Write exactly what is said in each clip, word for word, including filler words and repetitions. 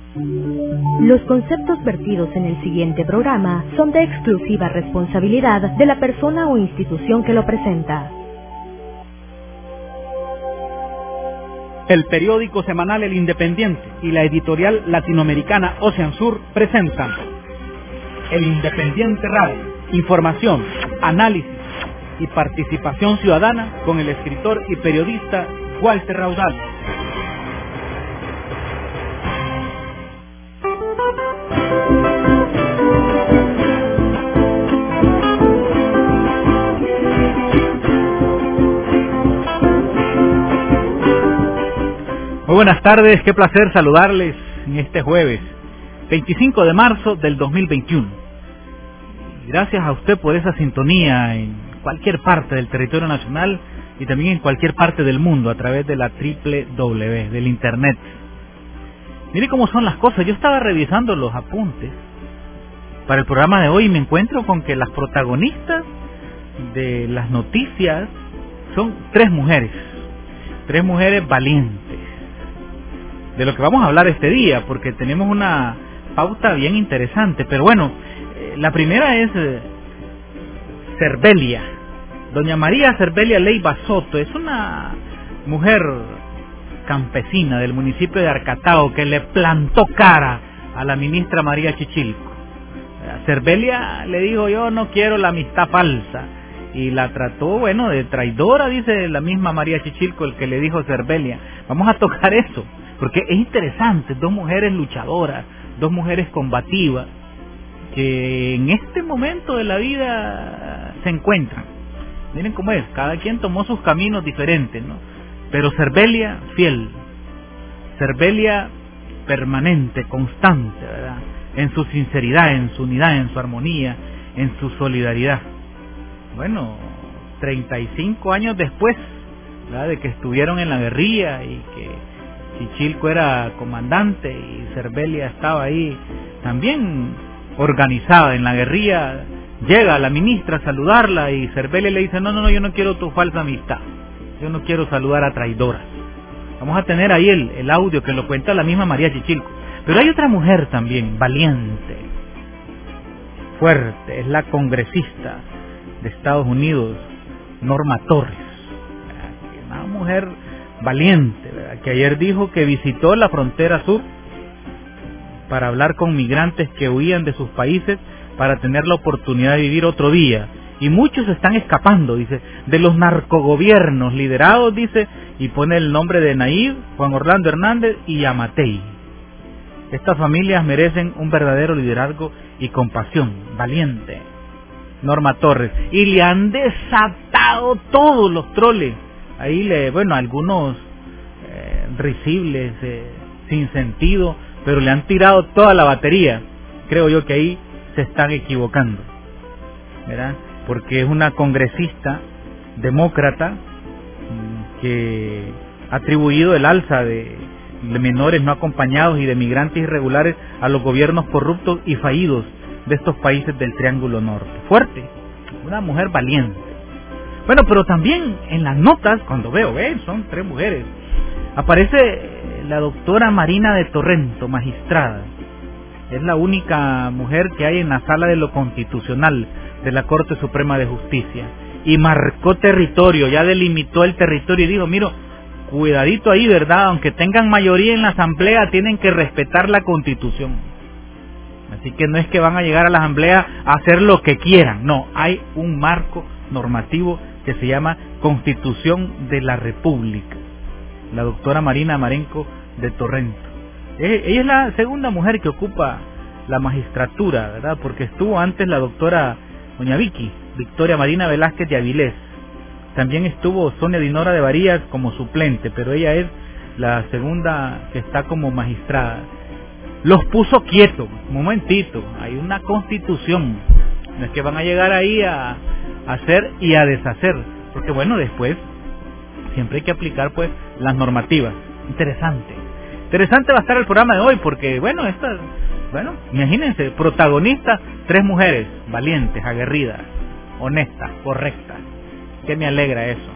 Los conceptos vertidos en el siguiente programa son de exclusiva responsabilidad de la persona o institución que lo presenta. El periódico semanal El Independiente y la editorial latinoamericana Ocean Sur presentan El Independiente Radio, información, análisis y participación ciudadana con el escritor y periodista Walter Raudal. Muy buenas tardes, qué placer saludarles en este jueves, veinticinco de marzo del dos mil veintiuno. Gracias a usted por esa sintonía en cualquier parte del territorio nacional y también en cualquier parte del mundo a través de la doble u doble u doble u del internet. Mire cómo son las cosas, yo estaba revisando los apuntes para el programa de hoy y me encuentro con que las protagonistas de las noticias son tres mujeres, tres mujeres valientes. De lo que vamos a hablar este día, porque tenemos una pauta bien interesante, pero bueno, eh, la primera es eh, Cervelia, doña María Cervelia Leiva Soto, es una mujer campesina del municipio de Arcatao que le plantó cara a la ministra María Chichilco. Cervelia le dijo: yo no quiero la amistad falsa, y la trató, bueno, de traidora, dice la misma María Chichilco, el que le dijo Cervelia. Vamos a tocar eso, porque es interesante, dos mujeres luchadoras, dos mujeres combativas, que en este momento de la vida se encuentran. Miren cómo es, cada quien tomó sus caminos diferentes, ¿no? Pero Cervelia fiel, Cervelia permanente, constante, ¿verdad? En su sinceridad, en su unidad, en su armonía, en su solidaridad. Bueno, treinta y cinco años después, ¿verdad?, de que estuvieron en la guerrilla y que Chichilco era comandante y Cervelia estaba ahí también organizada en la guerrilla, llega la ministra a saludarla y Cervelia le dice: no, no, no, yo no quiero tu falsa amistad, yo no quiero saludar a traidoras. Vamos a tener ahí el, el audio que lo cuenta la misma María Chichilco. Pero hay otra mujer también, valiente, fuerte, es la congresista de Estados Unidos, Norma Torres, una mujer valiente, ¿verdad?, que ayer dijo que visitó la frontera sur para hablar con migrantes que huían de sus países para tener la oportunidad de vivir otro día. Y muchos están escapando, dice, de los narcogobiernos liderados, dice, y pone el nombre de Nayib, Juan Orlando Hernández y Yamatei. Estas familias merecen un verdadero liderazgo y compasión, valiente. Norma Torres, y le han desatado todos los troles, ahí le, bueno, algunos eh, risibles, eh, sin sentido, pero le han tirado toda la batería. Creo yo que ahí se están equivocando, ¿verdad? Porque es una congresista demócrata que ha atribuido el alza de, de menores no acompañados y de migrantes irregulares a los gobiernos corruptos y fallidos de estos países del Triángulo Norte. Fuerte, una mujer valiente. Bueno, pero también en las notas, cuando veo, ¿ven? Son tres mujeres, aparece la doctora Marina de Torrento, magistrada. Es la única mujer que hay en la sala de lo constitucional de la Corte Suprema de Justicia. Y marcó territorio, ya delimitó el territorio y dijo: miro, cuidadito ahí, ¿verdad? Aunque tengan mayoría en la asamblea, tienen que respetar la Constitución. Así que no es que van a llegar a la asamblea a hacer lo que quieran, no, hay un marco normativo que se llama Constitución de la República. La doctora Marina Marenco de Torrento. Ella es la segunda mujer que ocupa la magistratura, ¿verdad? Porque estuvo antes la doctora doña Vicky, Victoria Marina Velázquez de Avilés. También estuvo Sonia Dinora de Varías como suplente, pero ella es la segunda que está como magistrada. Los puso quietos, un momentito, hay una constitución, no es que van a llegar ahí a, a hacer y a deshacer, porque bueno, después siempre hay que aplicar pues las normativas. Interesante, interesante va a estar el programa de hoy, porque bueno, estas, bueno, imagínense, protagonistas, tres mujeres, valientes, aguerridas, honestas, correctas, que me alegra eso.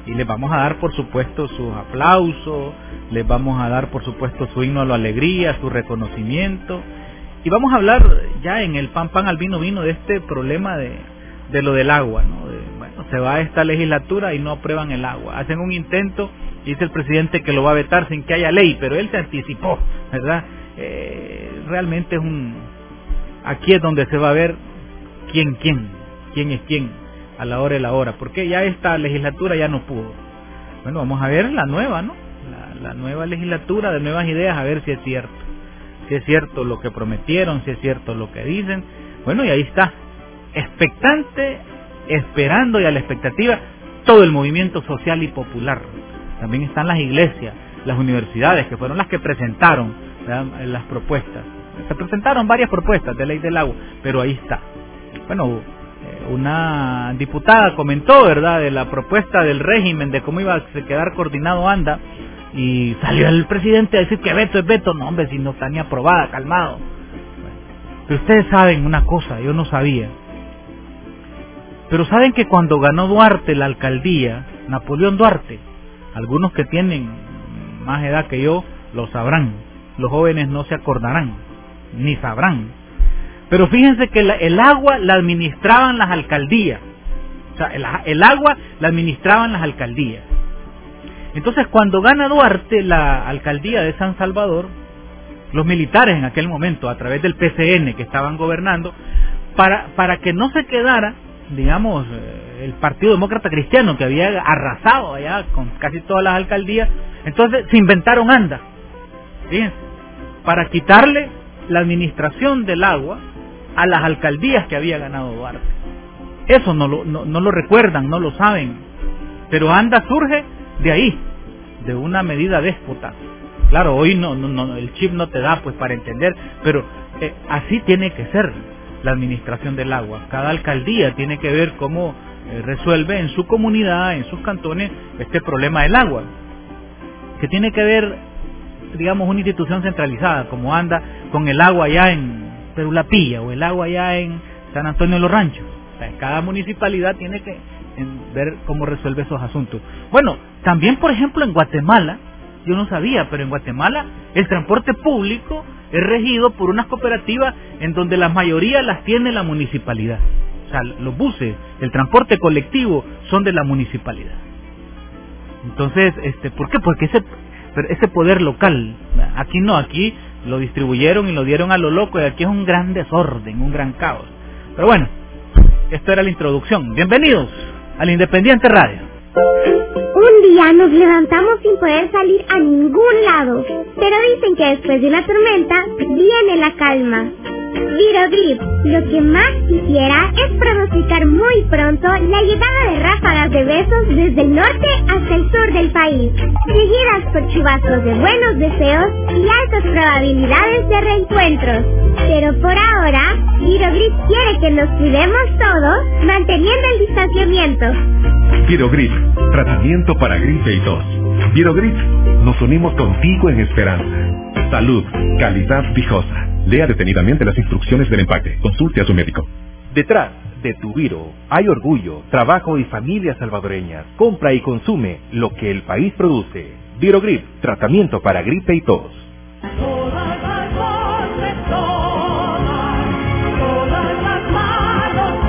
y les vamos a dar por supuesto sus aplausos, les vamos a dar por supuesto su himno a la alegría, su reconocimiento, y vamos a hablar ya en el pan pan al vino vino de este problema de, de lo del agua, ¿no? De, bueno, se va a esta legislatura y no aprueban el agua, hacen un intento, dice el presidente que lo va a vetar sin que haya ley, pero él se anticipó, ¿verdad? Eh, realmente es un, aquí es donde se va a ver quién, quién, quién es quién a la hora de la hora, porque ya esta legislatura ya no pudo. Bueno, vamos a ver la nueva, ¿no? La, la nueva legislatura de nuevas ideas, a ver si es cierto, si es cierto lo que prometieron, si es cierto lo que dicen. Bueno, y ahí está, expectante, esperando y a la expectativa todo el movimiento social y popular. También están las iglesias, las universidades, que fueron las que presentaron, ¿verdad?, las propuestas. Se presentaron varias propuestas de ley del agua, pero ahí está. Bueno, una diputada comentó, ¿verdad?, de la propuesta del régimen, de cómo iba a quedar coordinado ANDA, y salió el presidente a decir que veto es veto. No, hombre, si no está ni aprobada, calmado. Pero ustedes saben una cosa, yo no sabía, pero saben que cuando ganó Duarte la alcaldía, Napoleón Duarte, algunos que tienen más edad que yo lo sabrán, los jóvenes no se acordarán, ni sabrán. Pero fíjense que la, el agua la administraban las alcaldías, o sea, el, el agua la administraban las alcaldías. Entonces, cuando gana Duarte la alcaldía de San Salvador, los militares en aquel momento, a través del P C N que estaban gobernando, para, para que no se quedara, digamos, el Partido Demócrata Cristiano, que había arrasado allá con casi todas las alcaldías, entonces se inventaron ANDA, fíjense, para quitarle la administración del agua a las alcaldías que había ganado Duarte. Eso no lo, no, no lo recuerdan, no lo saben, pero ANDA surge de ahí, de una medida déspota. Claro, hoy no, no, no el chip no te da pues para entender, pero eh, así tiene que ser la administración del agua. Cada alcaldía tiene que ver cómo eh, resuelve en su comunidad, en sus cantones, este problema del agua, que tiene que ver, digamos, una institución centralizada como ANDA con el agua allá en Perulapilla o el agua allá en San Antonio de los Ranchos. O sea, cada municipalidad tiene que en ver cómo resuelve esos asuntos. Bueno, también por ejemplo en Guatemala, yo no sabía, pero en Guatemala el transporte público es regido por unas cooperativas en donde la mayoría las tiene la municipalidad. O sea, los buses, el transporte colectivo son de la municipalidad. Entonces, este, ¿por qué? Porque ese ese poder local, aquí no, aquí lo distribuyeron y lo dieron a lo loco, y aquí es un gran desorden, un gran caos. Pero bueno, esto era la introducción. Bienvenidos al Independiente Radio. Un día nos levantamos sin poder salir a ningún lado, pero dicen que después de una tormenta viene la calma. Virogrip, lo que más quisiera es pronosticar muy pronto la llegada de ráfagas de besos desde el norte hasta el sur del país, seguidas por chubascos de buenos deseos y altas probabilidades de reencuentros. Pero por ahora, Virogrip quiere que nos cuidemos todos, manteniendo el distanciamiento. Virogrip, tratamiento para gripe y tos. Virogrip, nos unimos contigo en esperanza. Salud, calidad viejosa. Lea detenidamente las instrucciones del empaque. Consulte a su médico. Detrás de tu Viro hay orgullo, trabajo y familias salvadoreñas. Compra y consume lo que el país produce. Virogrip, tratamiento para gripe y tos. Todas las voces, todas, todas las manos,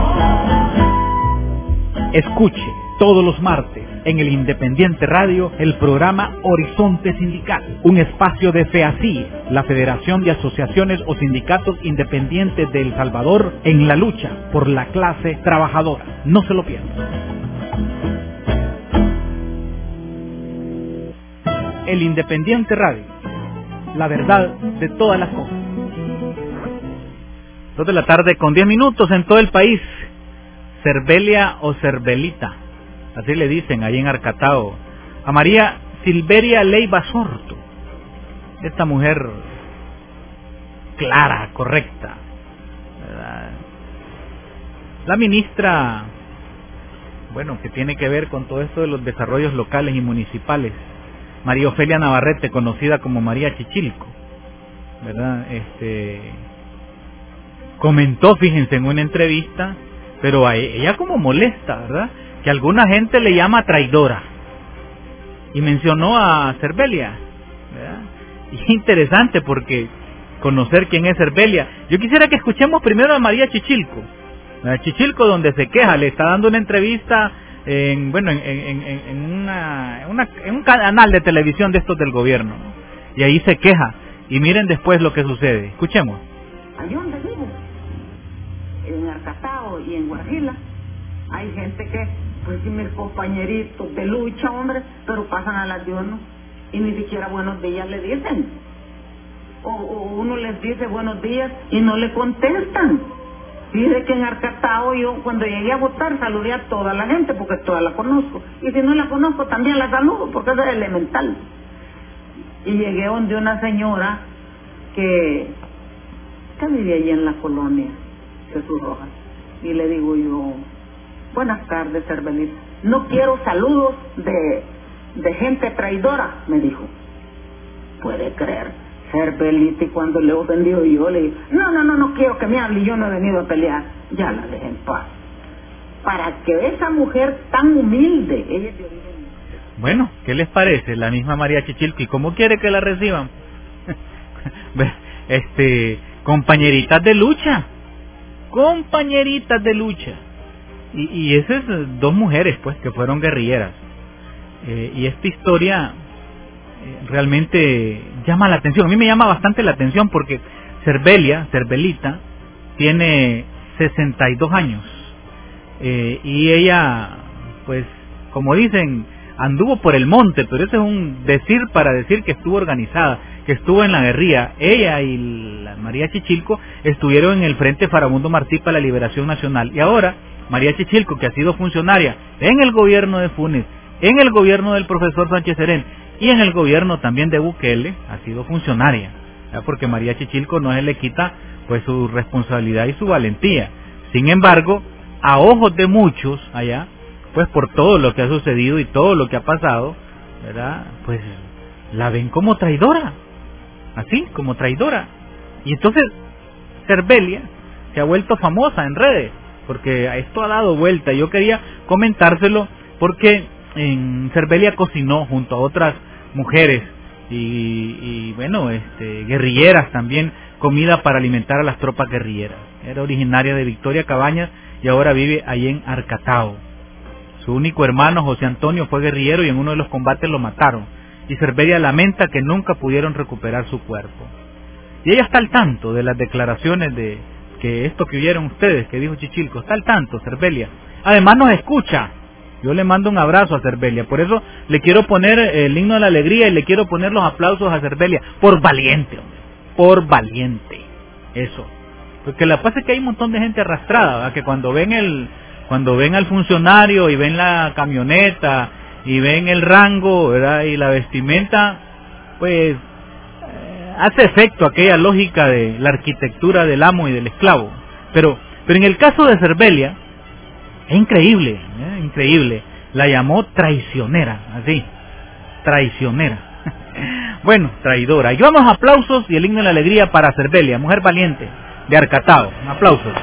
todas. Escuche todos los martes en el Independiente Radio el programa Horizonte Sindical, un espacio de FEASI, la Federación de Asociaciones o Sindicatos Independientes de El Salvador, en la lucha por la clase trabajadora. No se lo pierda. El Independiente Radio, la verdad de todas las cosas. Dos de la tarde con diez minutos en todo el país. Cervelia o Cervelita, así le dicen ahí en Arcatao, a María Silveria Leiva Sorto, esta mujer clara, correcta, ¿verdad? La ministra, bueno, que tiene que ver con todo esto de los desarrollos locales y municipales, María Ofelia Navarrete, conocida como María Chichilco, ¿verdad? Este, comentó, fíjense, en una entrevista, pero a ella como molesta, ¿verdad?, que alguna gente le llama traidora. Y mencionó a Cervelia, ¿verdad? Y es interesante porque conocer quién es Cervelia. Yo quisiera que escuchemos primero a María Chichilco. A Chichilco, donde se queja, le está dando una entrevista en, bueno, en, en, en, en, una, en, una, en un canal de televisión de estos del gobierno, ¿no? Y ahí se queja. Y miren después lo que sucede. Escuchemos. Allí donde vivo, en Arcatao y en Guarjila, hay gente que, pues sí, mis compañeritos de lucha, hombre, pero pasan a las diurnas y ni siquiera buenos días le dicen. O, o uno les dice buenos días y no le contestan. Dice que en Arcatao yo cuando llegué a votar saludé a toda la gente porque toda la conozco. Y si no la conozco también la saludo porque eso es elemental. Y llegué donde una señora que, que vivía allí en la colonia Jesús Rojas. Y le digo yo, buenas tardes, Cervelita. No quiero saludos de, de gente traidora, me dijo. Puede creer. Cervelita, y cuando le he ofendido yo le digo, no, no, no, no quiero que me hable, yo no he venido a pelear. Ya la dejé en paz. Para que esa mujer tan humilde, ella es de origen. Bueno, ¿qué les parece? La misma María Chichilco, ¿y cómo quiere que la reciban? este, compañeritas de lucha, compañeritas de lucha. Y, y esas dos mujeres, pues, que fueron guerrilleras. Eh, y esta historia realmente llama la atención. A mí me llama bastante la atención porque Cervelia, Cervelita, tiene sesenta y dos años eh, y ella, pues, como dicen, anduvo por el monte, pero ese es un decir para decir que estuvo organizada, que estuvo en la guerrilla. Ella y la María Chichilco estuvieron en el Frente Farabundo Martí para la Liberación Nacional, y ahora María Chichilco, que ha sido funcionaria en el gobierno de Funes, en el gobierno del profesor Sánchez Serén y en el gobierno también de Bukele, ha sido funcionaria, ¿verdad? Porque María Chichilco no se le quita pues su responsabilidad y su valentía. Sin embargo, a ojos de muchos allá, pues por todo lo que ha sucedido y todo lo que ha pasado, ¿verdad? Pues la ven como traidora, así, como traidora. Y entonces Cervelia se ha vuelto famosa en redes, porque esto ha dado vuelta. Yo quería comentárselo porque en Cervelia cocinó junto a otras mujeres y, y bueno, este, guerrilleras también, comida para alimentar a las tropas guerrilleras. Era originaria de Victoria Cabañas y ahora vive allí en Arcatao. Su único hermano, José Antonio, fue guerrillero y en uno de los combates lo mataron. Y Cervelia lamenta que nunca pudieron recuperar su cuerpo. Y ella está al tanto de las declaraciones de que esto que oyeron ustedes, que dijo Chichilco, está al tanto, Cervelia. Además nos escucha. Yo le mando un abrazo a Cervelia. Por eso le quiero poner el himno de la alegría y le quiero poner los aplausos a Cervelia. Por valiente, hombre. Por valiente. Eso. Porque la pasa es que hay un montón de gente arrastrada, ¿verdad? Que cuando ven el cuando ven al funcionario y ven la camioneta y ven el rango, ¿verdad? Y la vestimenta, pues eh, hace efecto aquella lógica de la arquitectura del amo y del esclavo. Pero pero en el caso de Cervelia es increíble, ¿eh? Increíble. La llamó traicionera, así, traicionera. Bueno, traidora. Y vamos a aplausos y el himno de la alegría para Cervelia, mujer valiente de Arcatao. Aplausos.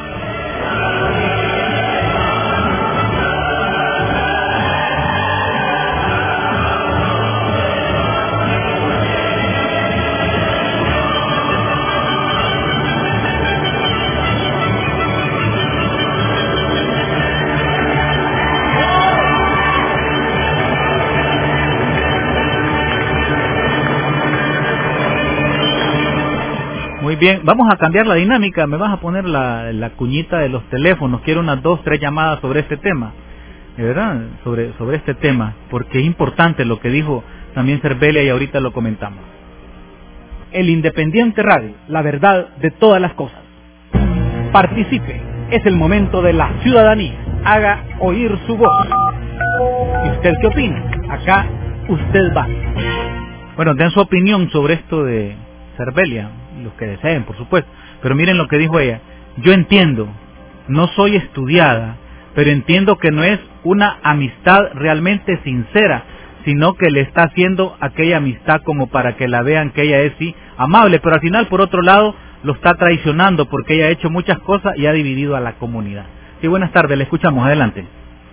Muy bien, vamos a cambiar la dinámica. Me vas a poner la, la cuñita de los teléfonos. Quiero unas dos, tres llamadas sobre este tema, de verdad, sobre sobre este tema, porque es importante lo que dijo también Cervelia y ahorita lo comentamos. El Independiente Radio, la verdad de todas las cosas. Participe, es el momento de la ciudadanía. Haga oír su voz. ¿Y usted qué opina? Acá usted va. Bueno, den su opinión sobre esto de Cervelia, los que deseen, por supuesto. Pero miren lo que dijo ella. Yo entiendo, no soy estudiada, pero entiendo que no es una amistad realmente sincera, sino que le está haciendo aquella amistad como para que la vean que ella es sí amable, pero al final, por otro lado, lo está traicionando porque ella ha hecho muchas cosas y ha dividido a la comunidad. Sí, buenas tardes, le escuchamos, adelante.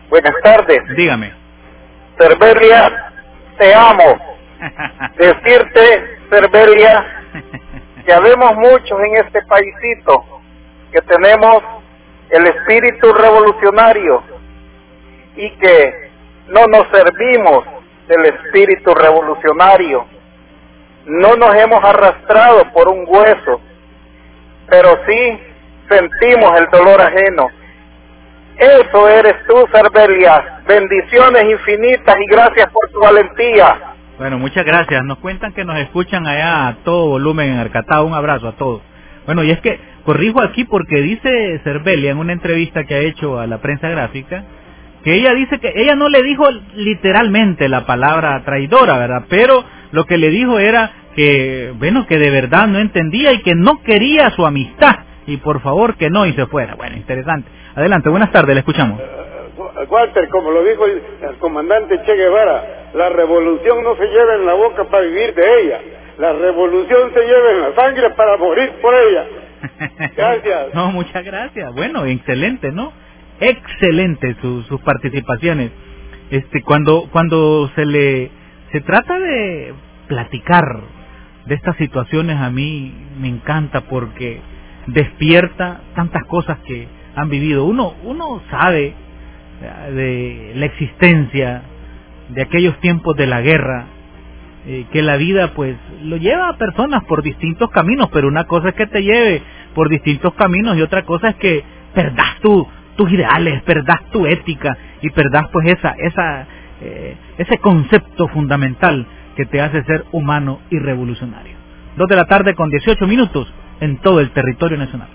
Buenas tardes. Dígame. Cervelia, te amo. Decirte, Cervelia, que habemos muchos en este paisito que tenemos el espíritu revolucionario y que no nos servimos del espíritu revolucionario. No nos hemos arrastrado por un hueso, pero sí sentimos el dolor ajeno. Eso eres tú, Cervelia. Bendiciones infinitas y gracias por tu valentía. Bueno, muchas gracias. Nos cuentan que nos escuchan allá a todo volumen en Arcatá. Un abrazo a todos. Bueno, y es que corrijo aquí porque dice Cervelia en una entrevista que ha hecho a la prensa gráfica que ella dice que ella no le dijo literalmente la palabra traidora, ¿verdad? Pero lo que le dijo era que, bueno, que de verdad no entendía y que no quería su amistad y por favor que no y se fuera. Bueno, interesante. Adelante, buenas tardes, le escuchamos. Uh, Walter, como lo dijo el, el comandante Che Guevara, la revolución no se lleva en la boca para vivir de ella, la revolución se lleva en la sangre para morir por ella. Gracias. No, muchas gracias. Bueno, excelente, ¿no? Excelente su, sus participaciones. Este, cuando cuando se le se trata de platicar de estas situaciones, a mí me encanta porque despierta tantas cosas que han vivido. Uno uno sabe de la existencia de aquellos tiempos de la guerra, eh, que la vida pues lo lleva a personas por distintos caminos, pero una cosa es que te lleve por distintos caminos y otra cosa es que perdas tu tus ideales, perdás tu ética y perdás pues esa esa eh, ese concepto fundamental que te hace ser humano y revolucionario. Dos de la tarde con dieciocho minutos en todo el territorio nacional.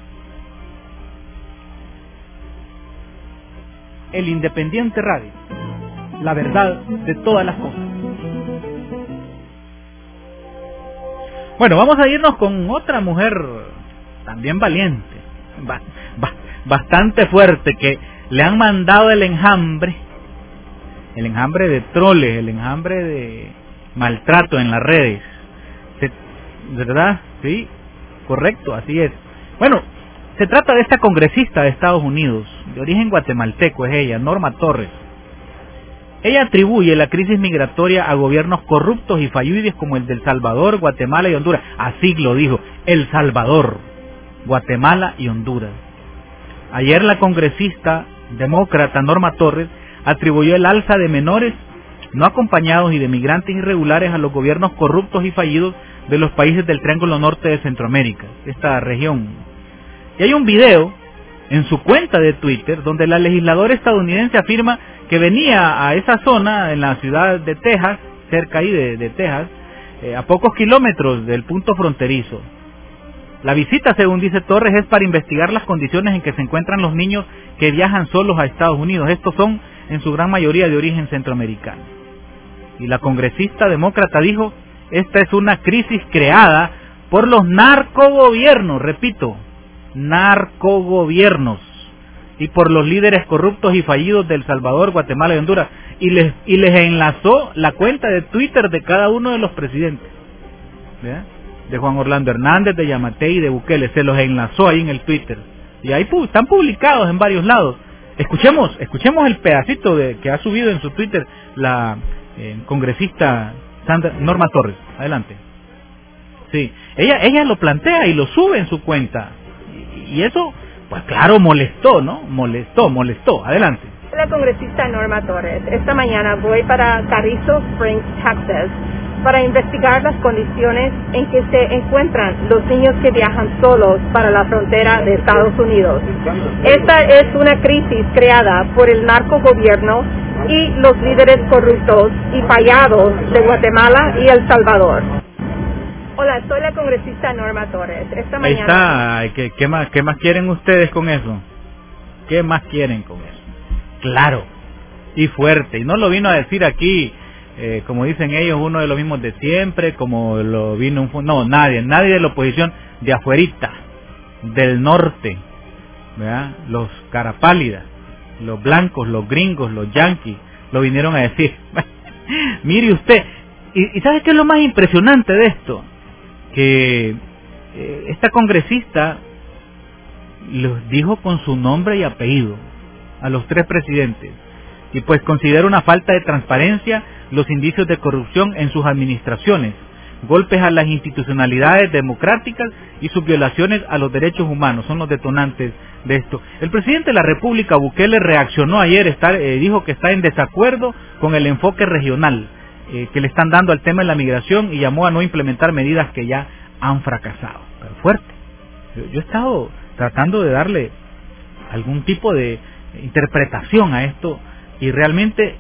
El Independiente Radio, la verdad de todas las cosas. Bueno, vamos a irnos con otra mujer también valiente, ba, ba, bastante fuerte, que le han mandado el enjambre, el enjambre de troles, el enjambre de maltrato en las redes. Se, ¿verdad? Sí, correcto, así es. Bueno, se trata de esta congresista de Estados Unidos, de origen guatemalteco es ella, Norma Torres. Ella atribuye la crisis migratoria a gobiernos corruptos y fallidos como el de El Salvador, Guatemala y Honduras. Así lo dijo, El Salvador, Guatemala y Honduras. Ayer la congresista demócrata Norma Torres atribuyó el alza de menores no acompañados y de migrantes irregulares a los gobiernos corruptos y fallidos de los países del Triángulo Norte de Centroamérica, esta región. Y hay un video en su cuenta de Twitter donde la legisladora estadounidense afirma que venía a esa zona en la ciudad de Texas, cerca ahí de, de Texas, eh, a pocos kilómetros del punto fronterizo. La visita, según dice Torres, es para investigar las condiciones en que se encuentran los niños que viajan solos a Estados Unidos. Estos son, en su gran mayoría, de origen centroamericano. Y la congresista demócrata dijo, esta es una crisis creada por los narcogobiernos, repito, narcogobiernos, y por los líderes corruptos y fallidos de El Salvador, Guatemala y Honduras. Y les, y les enlazó la cuenta de Twitter de cada uno de los presidentes. ¿Verdad? De Juan Orlando Hernández, de Yamatei y de Bukele, se los enlazó ahí en el Twitter. Y ahí pu están publicados en varios lados. Escuchemos, escuchemos el pedacito de que ha subido en su Twitter la eh, congresista Sandra, Norma Torres. Adelante. Sí, ella ella lo plantea y lo sube en su cuenta. Y, y eso, pues claro, molestó, ¿no? Molestó, molestó. Adelante. La congresista Norma Torres. Esta mañana voy para Carrizo Springs, Texas, para investigar las condiciones en que se encuentran los niños que viajan solos para la frontera de Estados Unidos. Esta es una crisis creada por el narcogobierno y los líderes corruptos y fallados de Guatemala y El Salvador. Hola, soy la congresista Norma Torres. Esta mañana... Ahí está. ¿Qué, qué, más, ¿Qué más quieren ustedes con eso? ¿Qué más quieren con eso? Claro, y fuerte. Y no lo vino a decir aquí... Eh, como dicen ellos, uno de los mismos de siempre, como lo vino un... No, nadie, nadie de la oposición de afuerita, del norte, ¿verdad? Los carapálidas, los blancos, los gringos, los yanquis, lo vinieron a decir. Mire usted, y, y ¿sabe qué es lo más impresionante de esto? Que eh, esta congresista los dijo con su nombre y apellido a los tres presidentes. y pues considera una falta de transparencia los indicios de corrupción en sus administraciones, golpes a las institucionalidades democráticas y sus violaciones a los derechos humanos son los detonantes de esto. El presidente de la República, Bukele, reaccionó ayer, está, eh, dijo que está en desacuerdo con el enfoque regional eh, que le están dando al tema de la migración y llamó a no implementar medidas que ya han fracasado. Pero fuerte. Yo, yo he estado tratando de darle algún tipo de interpretación a esto y realmente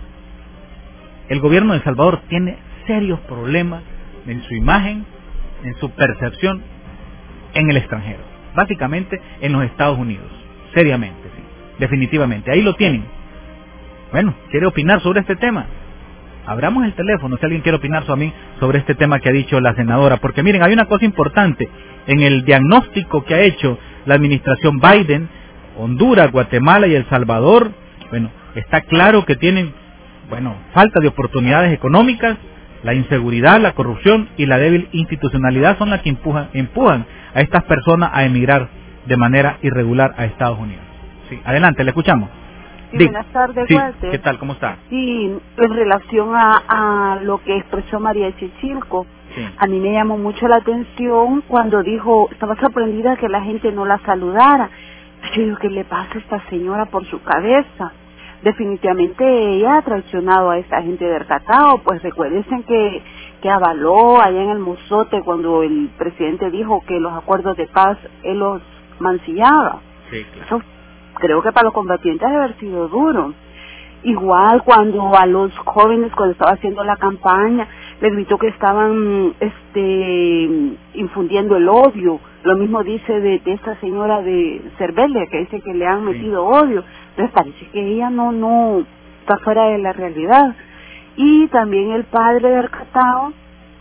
el gobierno de El Salvador tiene serios problemas en su imagen, en su percepción en el extranjero, básicamente en los Estados Unidos, seriamente, sí, definitivamente, ahí lo tienen. Bueno, ¿quiere opinar sobre este tema? Abramos el teléfono si alguien quiere opinar sobre mí sobre este tema que ha dicho la senadora, porque miren, hay una cosa importante en el diagnóstico que ha hecho la administración Biden, Honduras, Guatemala y El Salvador. Bueno, está claro que tienen, bueno, falta de oportunidades económicas, la inseguridad, la corrupción y la débil institucionalidad son las que empujan, empujan a estas personas a emigrar de manera irregular a Estados Unidos. Sí, adelante, le escuchamos. Sí, Dick. Buenas tardes, sí, Walter. ¿Qué tal? ¿Cómo está? Sí, en relación a, a lo que expresó María Chichilco, sí. A mí me llamó mucho la atención cuando dijo, estaba sorprendida que la gente no la saludara. Yo digo, ¿qué le pasa a esta señora por su cabeza? Definitivamente ella ha traicionado a esta gente del Cacao, pues recuerden que, que avaló allá en el Mozote cuando el presidente dijo que los acuerdos de paz él los mancillaba. Sí, claro. Eso creo que para los combatientes debe haber sido duro. Igual cuando a los jóvenes, cuando estaba haciendo la campaña, les gritó que estaban este infundiendo el odio. Lo mismo dice de, de esta señora de Cervelia, que dice que le han metido sí. odio. Entonces parece que ella no no está fuera de la realidad. Y también el padre del Cacao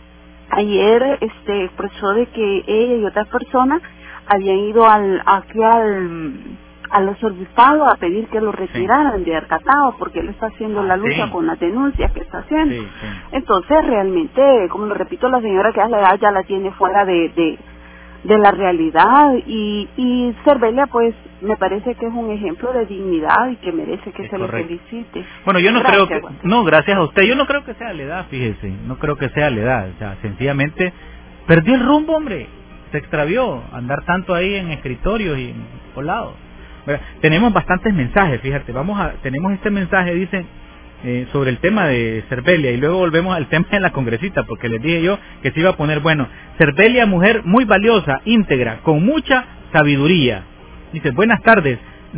ayer este expresó de que ella y otras personas habían ido al aquí al a los obispados a pedir que lo retiraran sí. de Arcatao porque él está haciendo ah, la lucha sí. con las denuncias que está haciendo. Sí, sí. Entonces realmente, como lo repito, la señora que a la edad ya la tiene fuera de, de de la realidad y y Cervelia pues me parece que es un ejemplo de dignidad y que merece que es se correcto. le felicite. Bueno, yo no gracias, creo que bueno. no, gracias a usted. Yo no creo que sea la edad, fíjese. No creo que sea la edad, o sea, sencillamente perdió el rumbo, hombre. Se extravió andar tanto ahí en escritorios y en colados. Tenemos bastantes mensajes, fíjate, vamos a tenemos este mensaje, dice eh, sobre el tema de Cervelia y luego volvemos al tema de la congresista, porque les dije yo que se iba a poner bueno. Cervelia, mujer muy valiosa, íntegra, con mucha sabiduría. Dice, buenas tardes,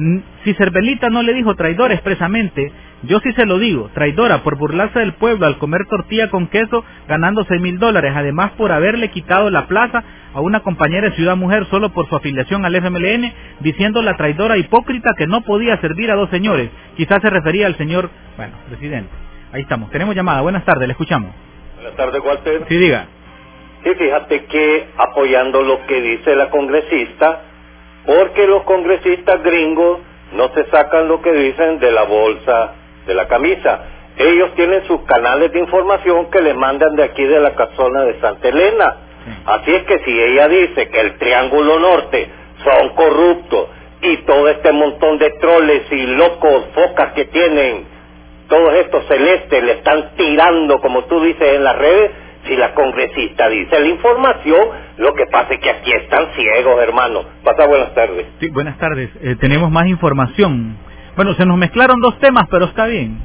si Cervelita no le dijo traidora expresamente, yo sí se lo digo, traidora por burlarse del pueblo al comer tortilla con queso ganando seis mil dólares, además por haberle quitado la plaza a una compañera de Ciudad Mujer solo por su afiliación al F M L N, diciendo la traidora hipócrita que no podía servir a dos señores. Quizás se refería al señor, bueno, presidente. Ahí estamos, tenemos llamada, buenas tardes, le escuchamos. Buenas tardes, Walter. Sí, diga. Sí, fíjate que apoyando lo que dice la congresista, porque los congresistas gringos no se sacan lo que dicen de la bolsa, de la camisa. Ellos tienen sus canales de información que le mandan de aquí de la casona de Santa Elena. Sí. Así es que si ella dice que el Triángulo Norte son corruptos y todo este montón de troles y locos, focas que tienen, todos estos celestes le están tirando, como tú dices en las redes, si la congresista dice la información, lo que pasa es que aquí están ciegos, hermano. Pasa buenas tardes. Sí, buenas tardes. Eh, tenemos más información. Bueno, se nos mezclaron dos temas, pero está bien.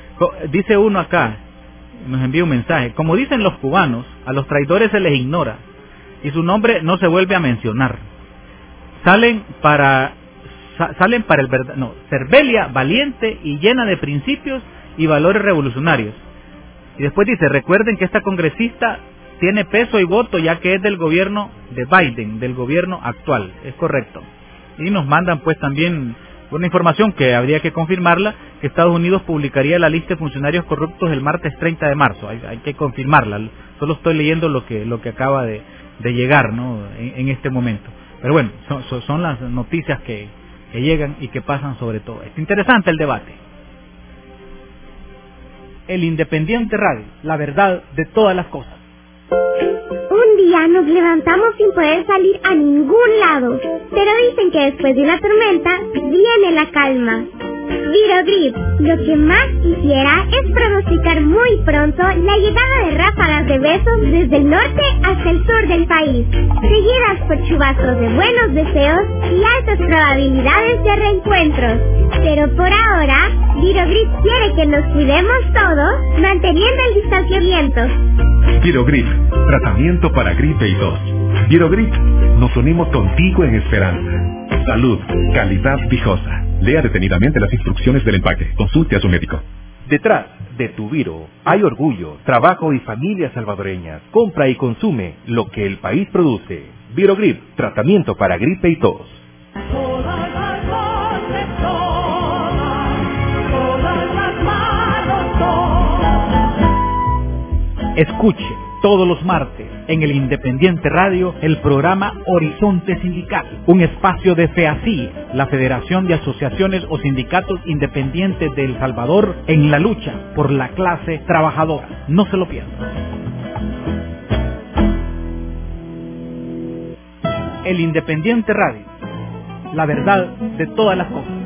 Dice uno acá, nos envía un mensaje. Como dicen los cubanos, a los traidores se les ignora y su nombre no se vuelve a mencionar. Salen para sa, salen para el verdad, no, Cervelia valiente y llena de principios y valores revolucionarios. Y después dice, recuerden que esta congresista tiene peso y voto ya que es del gobierno de Biden, del gobierno actual, es correcto. Y nos mandan pues también una información que habría que confirmarla, que Estados Unidos publicaría la lista de funcionarios corruptos el martes treinta de marzo, hay, hay que confirmarla, solo estoy leyendo lo que lo que acaba de, de llegar, ¿no? en, en este momento. Pero bueno, son, son las noticias que, que llegan y que pasan sobre todo. Es interesante el debate. El Independiente Radio, la verdad de todas las cosas. Un día nos levantamos sin poder salir a ningún lado, pero dicen que después de una tormenta viene la calma. Virogrip, lo que más quisiera es pronosticar muy pronto la llegada de ráfagas de besos desde el norte hasta el sur del país, seguidas por chubascos de buenos deseos y altas probabilidades de reencuentros. Pero por ahora, Virogrip quiere que nos cuidemos todos, manteniendo el distanciamiento. Virogrip, tratamiento para gripe y tos. Virogrip, nos unimos contigo en esperanza. Salud, calidad Vijosa. Lea detenidamente las instrucciones del empaque. Consulte a su médico. Detrás de tu Viro hay orgullo, trabajo y familias salvadoreñas. Compra y consume lo que el país produce. Virogrip, tratamiento para gripe y tos. Todas las voces todas, todas las manos todas. Escuche todos los martes en el Independiente Radio el programa Horizonte Sindical, un espacio de FEASI, la Federación de Asociaciones o Sindicatos Independientes de El Salvador, en la lucha por la clase trabajadora. No se lo pierda. El Independiente Radio, la verdad de todas las cosas.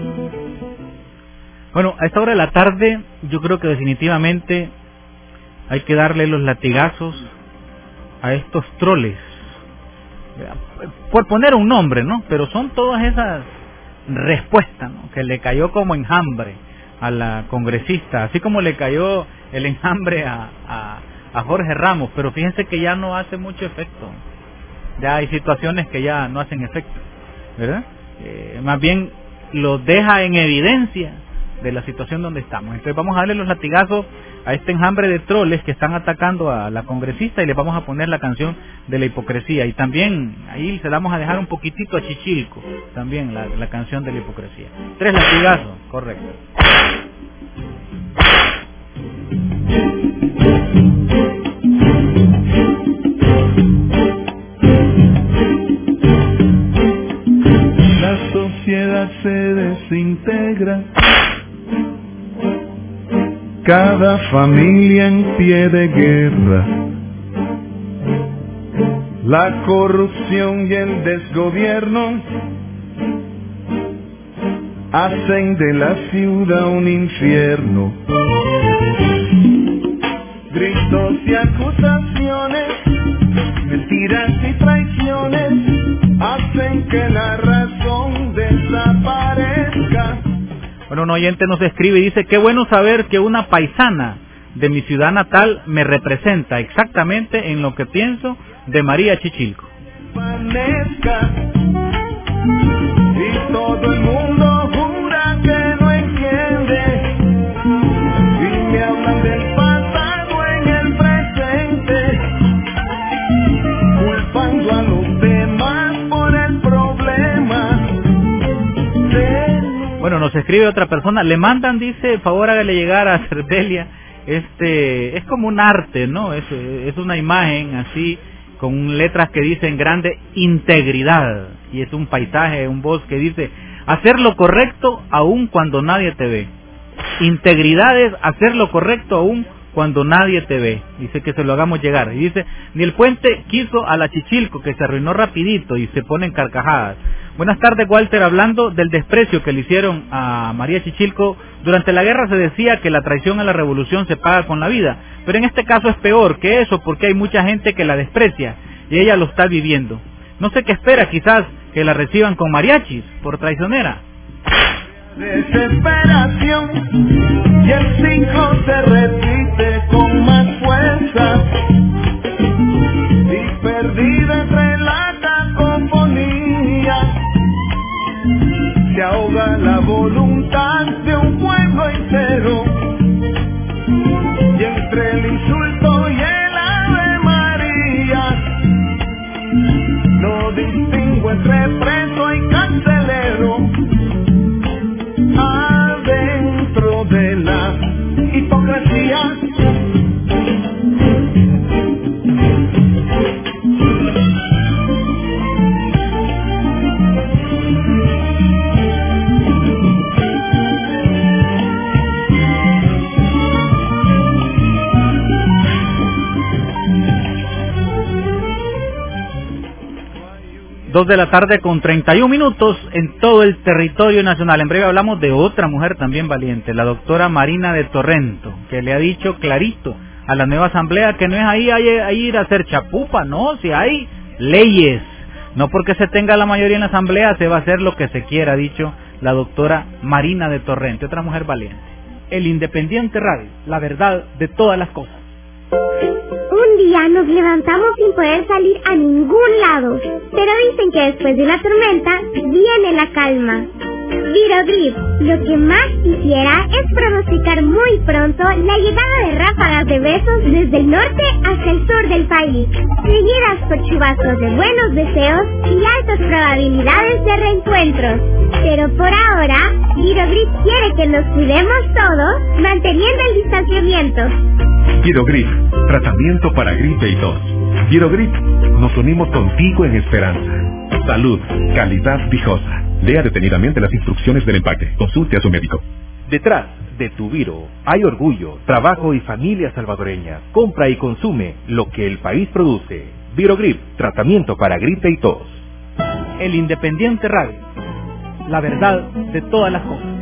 Bueno, a esta hora de la tarde yo creo que definitivamente hay que darle los latigazos a estos troles, por poner un nombre, ¿no? Pero son todas esas respuestas, ¿no?, que le cayó como enjambre a la congresista, así como le cayó el enjambre a, a, a Jorge Ramos, pero fíjense que ya no hace mucho efecto, ya hay situaciones que ya no hacen efecto, ¿verdad? Eh, más bien lo deja en evidencia de la situación donde estamos. Entonces vamos a darle los latigazos a este enjambre de troles que están atacando a la congresista y le vamos a poner la canción de la hipocresía. Y también ahí se la vamos a dejar un poquitito a Chichilco, también la, la canción de la hipocresía. Tres latigazos, correcto. La sociedad se desintegra, cada familia en pie de guerra. La corrupción y el desgobierno hacen de la ciudad un infierno. Gritos y acusaciones, mentiras y traiciones hacen que la razón desaparezca. Bueno, un oyente nos escribe y dice: qué bueno saber que una paisana de mi ciudad natal me representa exactamente en lo que pienso de María Chichilco. Y todo el mundo jura que no entiende, y me hablan del pasado en el presente, culpando a los demás por el problema. Bueno, nos escribe otra persona, le mandan, dice, favor hágale llegar a Cerdelia, este, es como un arte, ¿no? Es, es una imagen así, con letras que dicen grande integridad, y es un paisaje, un bosque que dice, hacer lo correcto aun cuando nadie te ve. Integridad es hacer lo correcto aun cuando nadie te ve. Dice que se lo hagamos llegar. Y dice, ni el puente quiso a la Chichilco, que se arruinó rapidito, y se ponen carcajadas. Buenas tardes, Walter, hablando del desprecio que le hicieron a María Chichilco. Durante la guerra se decía que la traición a la revolución se paga con la vida, pero en este caso es peor que eso, porque hay mucha gente que la desprecia, y ella lo está viviendo. No sé qué espera, quizás que la reciban con mariachis, por traicionera. Desesperación, y el cinco se repite con más fuerza, y perdida entre la cacofonía, se ahoga la voluntad de un pueblo entero, y entre el insulto y el Ave María, no distingo entre preso y carcelero, adentro de la hipocresía. dos de la tarde con treinta y un minutos en todo el territorio nacional. En breve hablamos de otra mujer también valiente, la doctora Marina de Torrento, que le ha dicho clarito a la nueva asamblea que no es ahí a ir a hacer chapupa, no, si hay leyes. No porque se tenga la mayoría en la asamblea se va a hacer lo que se quiera, ha dicho la doctora Marina de Torrento, otra mujer valiente. El Independiente Radio, la verdad de todas las cosas. Un día nos levantamos sin poder salir a ningún lado, pero dicen que después de una tormenta viene la calma. Virogrip, lo que más quisiera es pronosticar muy pronto la llegada de ráfagas de besos desde el norte hasta el sur del país, seguidas por chubascos de buenos deseos y altas probabilidades de reencuentros. Pero por ahora, Virogrip quiere que nos cuidemos todos, manteniendo el distanciamiento. Virogrip, tratamiento para gripe y tos. Virogrip, nos unimos contigo en esperanza. Salud, calidad Vijosa. Lea detenidamente las instrucciones del empaque. Consulte a su médico. Detrás de tu Viro hay orgullo, trabajo y familia salvadoreña. Compra y consume lo que el país produce. Virogrip, tratamiento para gripe y tos. El Independiente Radio, la verdad de todas las cosas.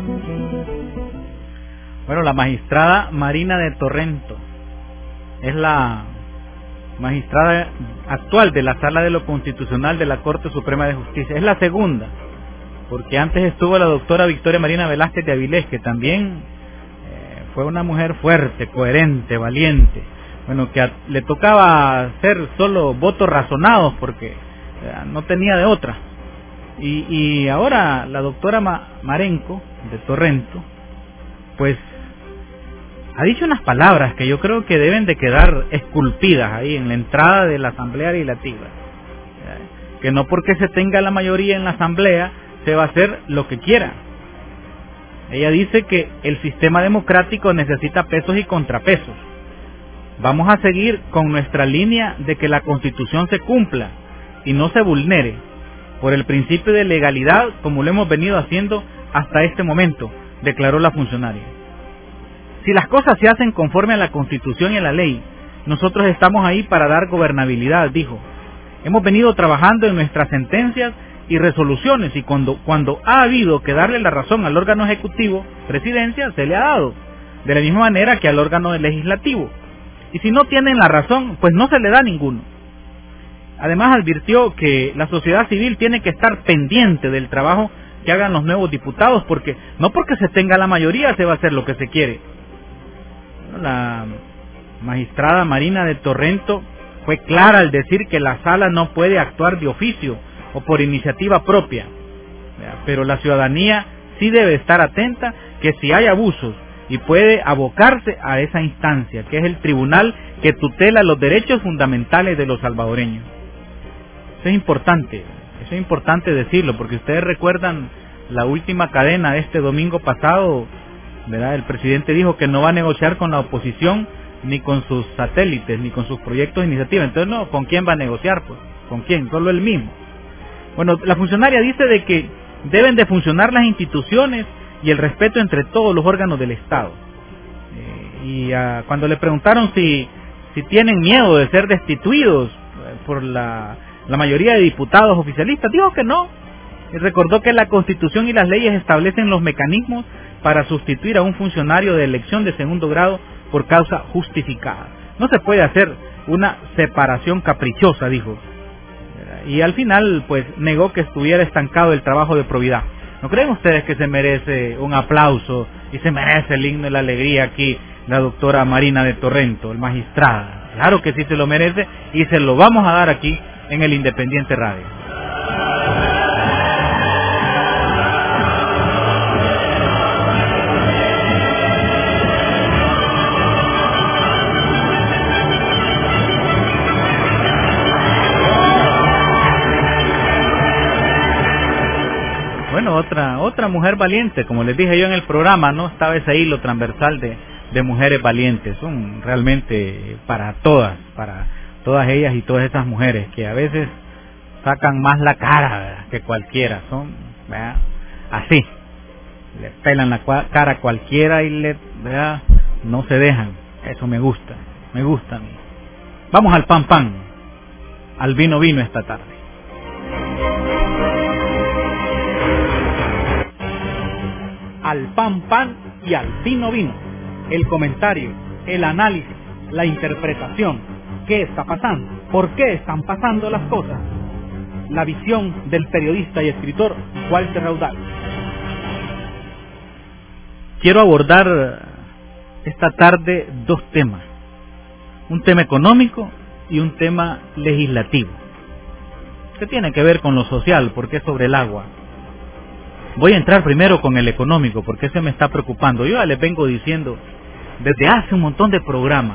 Bueno, la magistrada Marina de Torrento es la magistrada actual de la Sala de lo Constitucional de la Corte Suprema de Justicia. Es la segunda, porque antes estuvo la doctora Victoria Marina Velázquez de Avilés, que también eh, fue una mujer fuerte, coherente, valiente, bueno, que a, le tocaba hacer solo votos razonados porque eh, no tenía de otra. Y, y ahora la doctora Ma, Marenco de Torrento, pues ha dicho unas palabras que yo creo que deben de quedar esculpidas ahí en la entrada de la Asamblea Legislativa, que no porque se tenga la mayoría en la Asamblea se va a hacer lo que quiera. Ella dice que el sistema democrático necesita pesos y contrapesos. Vamos a seguir con nuestra línea de que la Constitución se cumpla y no se vulnere por el principio de legalidad, como lo hemos venido haciendo hasta este momento, declaró la funcionaria. Si las cosas se hacen conforme a la Constitución y a la ley, nosotros estamos ahí para dar gobernabilidad, dijo. Hemos venido trabajando en nuestras sentencias y resoluciones, y cuando, cuando ha habido que darle la razón al órgano ejecutivo, presidencia, se le ha dado, de la misma manera que al órgano legislativo. Y si no tienen la razón, pues no se le da ninguno. Además advirtió que la sociedad civil tiene que estar pendiente del trabajo que hagan los nuevos diputados, porque no porque se tenga la mayoría se va a hacer lo que se quiere. La magistrada Marina de Torrento fue clara al decir que la sala no puede actuar de oficio o por iniciativa propia, pero la ciudadanía sí debe estar atenta que si hay abusos y puede abocarse a esa instancia, que es el tribunal que tutela los derechos fundamentales de los salvadoreños. Eso es importante, eso es importante decirlo, porque ustedes recuerdan la última cadena de este domingo pasado, ¿verdad? El presidente dijo que no va a negociar con la oposición ni con sus satélites, ni con sus proyectos de iniciativa. Entonces, no, ¿con quién va a negociar? Pues, ¿con quién? Solo él mismo. Bueno, la funcionaria dice de que deben de funcionar las instituciones y el respeto entre todos los órganos del Estado. Eh, y uh, cuando le preguntaron si, si tienen miedo de ser destituidos eh, por la, la mayoría de diputados oficialistas, dijo que no. Y recordó que la Constitución y las leyes establecen los mecanismos para sustituir a un funcionario de elección de segundo grado por causa justificada. No se puede hacer una separación caprichosa, dijo. Y al final, pues, negó que estuviera estancado el trabajo de probidad. ¿No creen ustedes que se merece un aplauso y se merece el himno de la alegría aquí la doctora Marina de Torrento, el magistrada? Claro que sí se lo merece y se lo vamos a dar aquí en el Independiente Radio. Bueno, otra otra mujer valiente, como les dije yo en el programa, no estaba ese hilo transversal de, de mujeres valientes, son realmente para todas, para todas ellas y todas esas mujeres que a veces sacan más la cara, ¿verdad?, que cualquiera, son, ¿verdad?, así, le pelan la cara a cualquiera y le, ¿verdad?, no se dejan. Eso me gusta, me gusta a mí. Vamos al pan pan, al vino vino esta tarde. al pan pan y al vino vino. El comentario, el análisis, la interpretación. ¿Qué está pasando? ¿Por qué están pasando las cosas? La visión del periodista y escritor Walter Raudal. Quiero abordar esta tarde dos temas. Un tema económico y un tema legislativo. Que tiene que ver con lo social, porque es sobre el agua. Voy a entrar primero con el económico, porque ese me está preocupando. Yo ya les vengo diciendo desde hace un montón de programas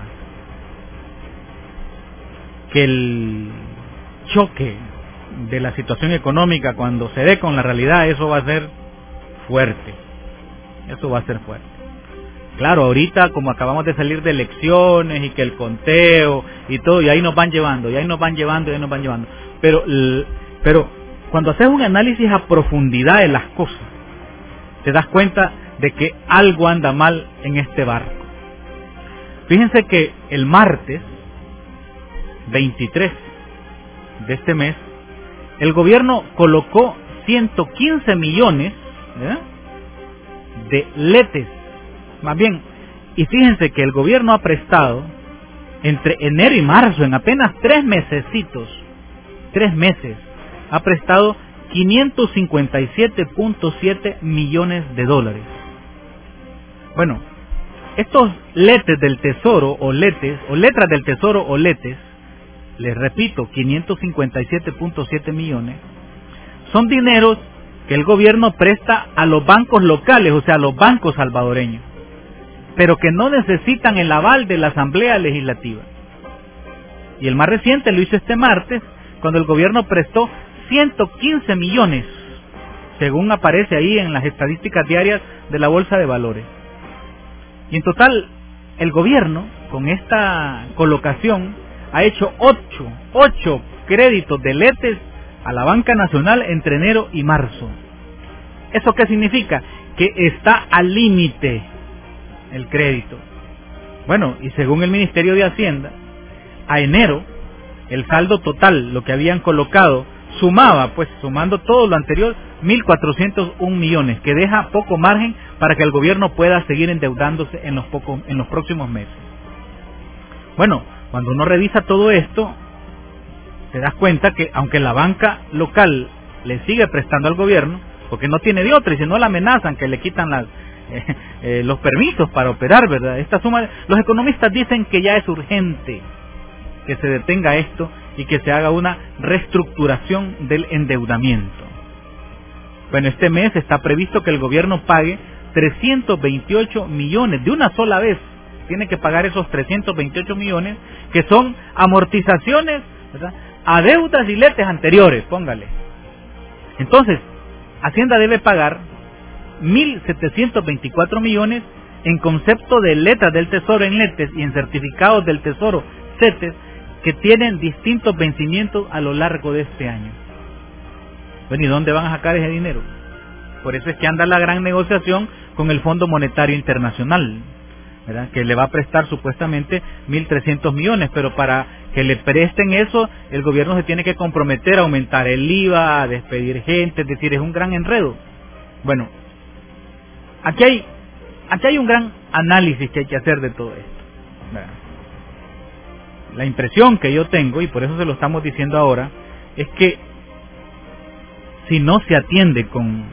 que el choque de la situación económica, cuando se dé con la realidad, eso va a ser fuerte. Eso va a ser fuerte. Claro, ahorita como acabamos de salir de elecciones y que el conteo y todo, y ahí nos van llevando, y ahí nos van llevando, y ahí nos van llevando. Pero, pero cuando haces un análisis a profundidad de las cosas, te das cuenta de que algo anda mal en este barco. Fíjense que el martes veintitrés de este mes, el gobierno colocó ciento quince millones ¿eh? de letes. Más bien, y fíjense que el gobierno ha prestado entre enero y marzo, en apenas tres mesecitos, tres meses, ha prestado quinientos cincuenta y siete punto siete millones de dólares. Bueno, estos letes del tesoro o letes, o letras del tesoro o letes, les repito, quinientos cincuenta y siete punto siete millones, son dineros que el gobierno presta a los bancos locales, o sea, a los bancos salvadoreños, pero que no necesitan el aval de la Asamblea Legislativa. Y el más reciente lo hizo este martes, cuando el gobierno prestó ciento quince millones, según aparece ahí en las estadísticas diarias de la Bolsa de Valores. Y en total, el gobierno, con esta colocación, ha hecho ocho, ocho créditos de letes a la Banca Nacional entre enero y marzo. ¿Eso qué significa? Que está al límite el crédito. Bueno, y según el Ministerio de Hacienda, a enero, el saldo total, lo que habían colocado, sumaba, pues sumando todo lo anterior, mil cuatrocientos un millones, que deja poco margen para que el gobierno pueda seguir endeudándose en los, poco, en los próximos meses. Bueno, cuando uno revisa todo esto, te das cuenta que aunque la banca local le sigue prestando al gobierno, porque no tiene de otra, y si no la amenazan que le quitan las, eh, eh, los permisos para operar, ¿verdad? Esta suma, los economistas dicen que ya es urgente que se detenga esto y que se haga una reestructuración del endeudamiento. Bueno, este mes está previsto que el gobierno pague trescientos veintiocho millones de una sola vez. Tiene que pagar esos trescientos veintiocho millones, que son amortizaciones, ¿verdad?, a deudas y letes anteriores, póngale. Entonces, Hacienda debe pagar mil setecientos veinticuatro millones en concepto de letras del Tesoro en letes y en certificados del Tesoro CETES, que tienen distintos vencimientos a lo largo de este año. Bueno, ¿y dónde van a sacar ese dinero? Por eso es que anda la gran negociación con el Fondo Monetario Internacional, ¿verdad?, que le va a prestar supuestamente mil trescientos millones, pero para que le presten eso, el gobierno se tiene que comprometer a aumentar el I V A, a despedir gente, es decir, es un gran enredo. Bueno, aquí hay, aquí hay un gran análisis que hay que hacer de todo esto, ¿verdad? La impresión que yo tengo, y por eso se lo estamos diciendo ahora, es que si no se atiende con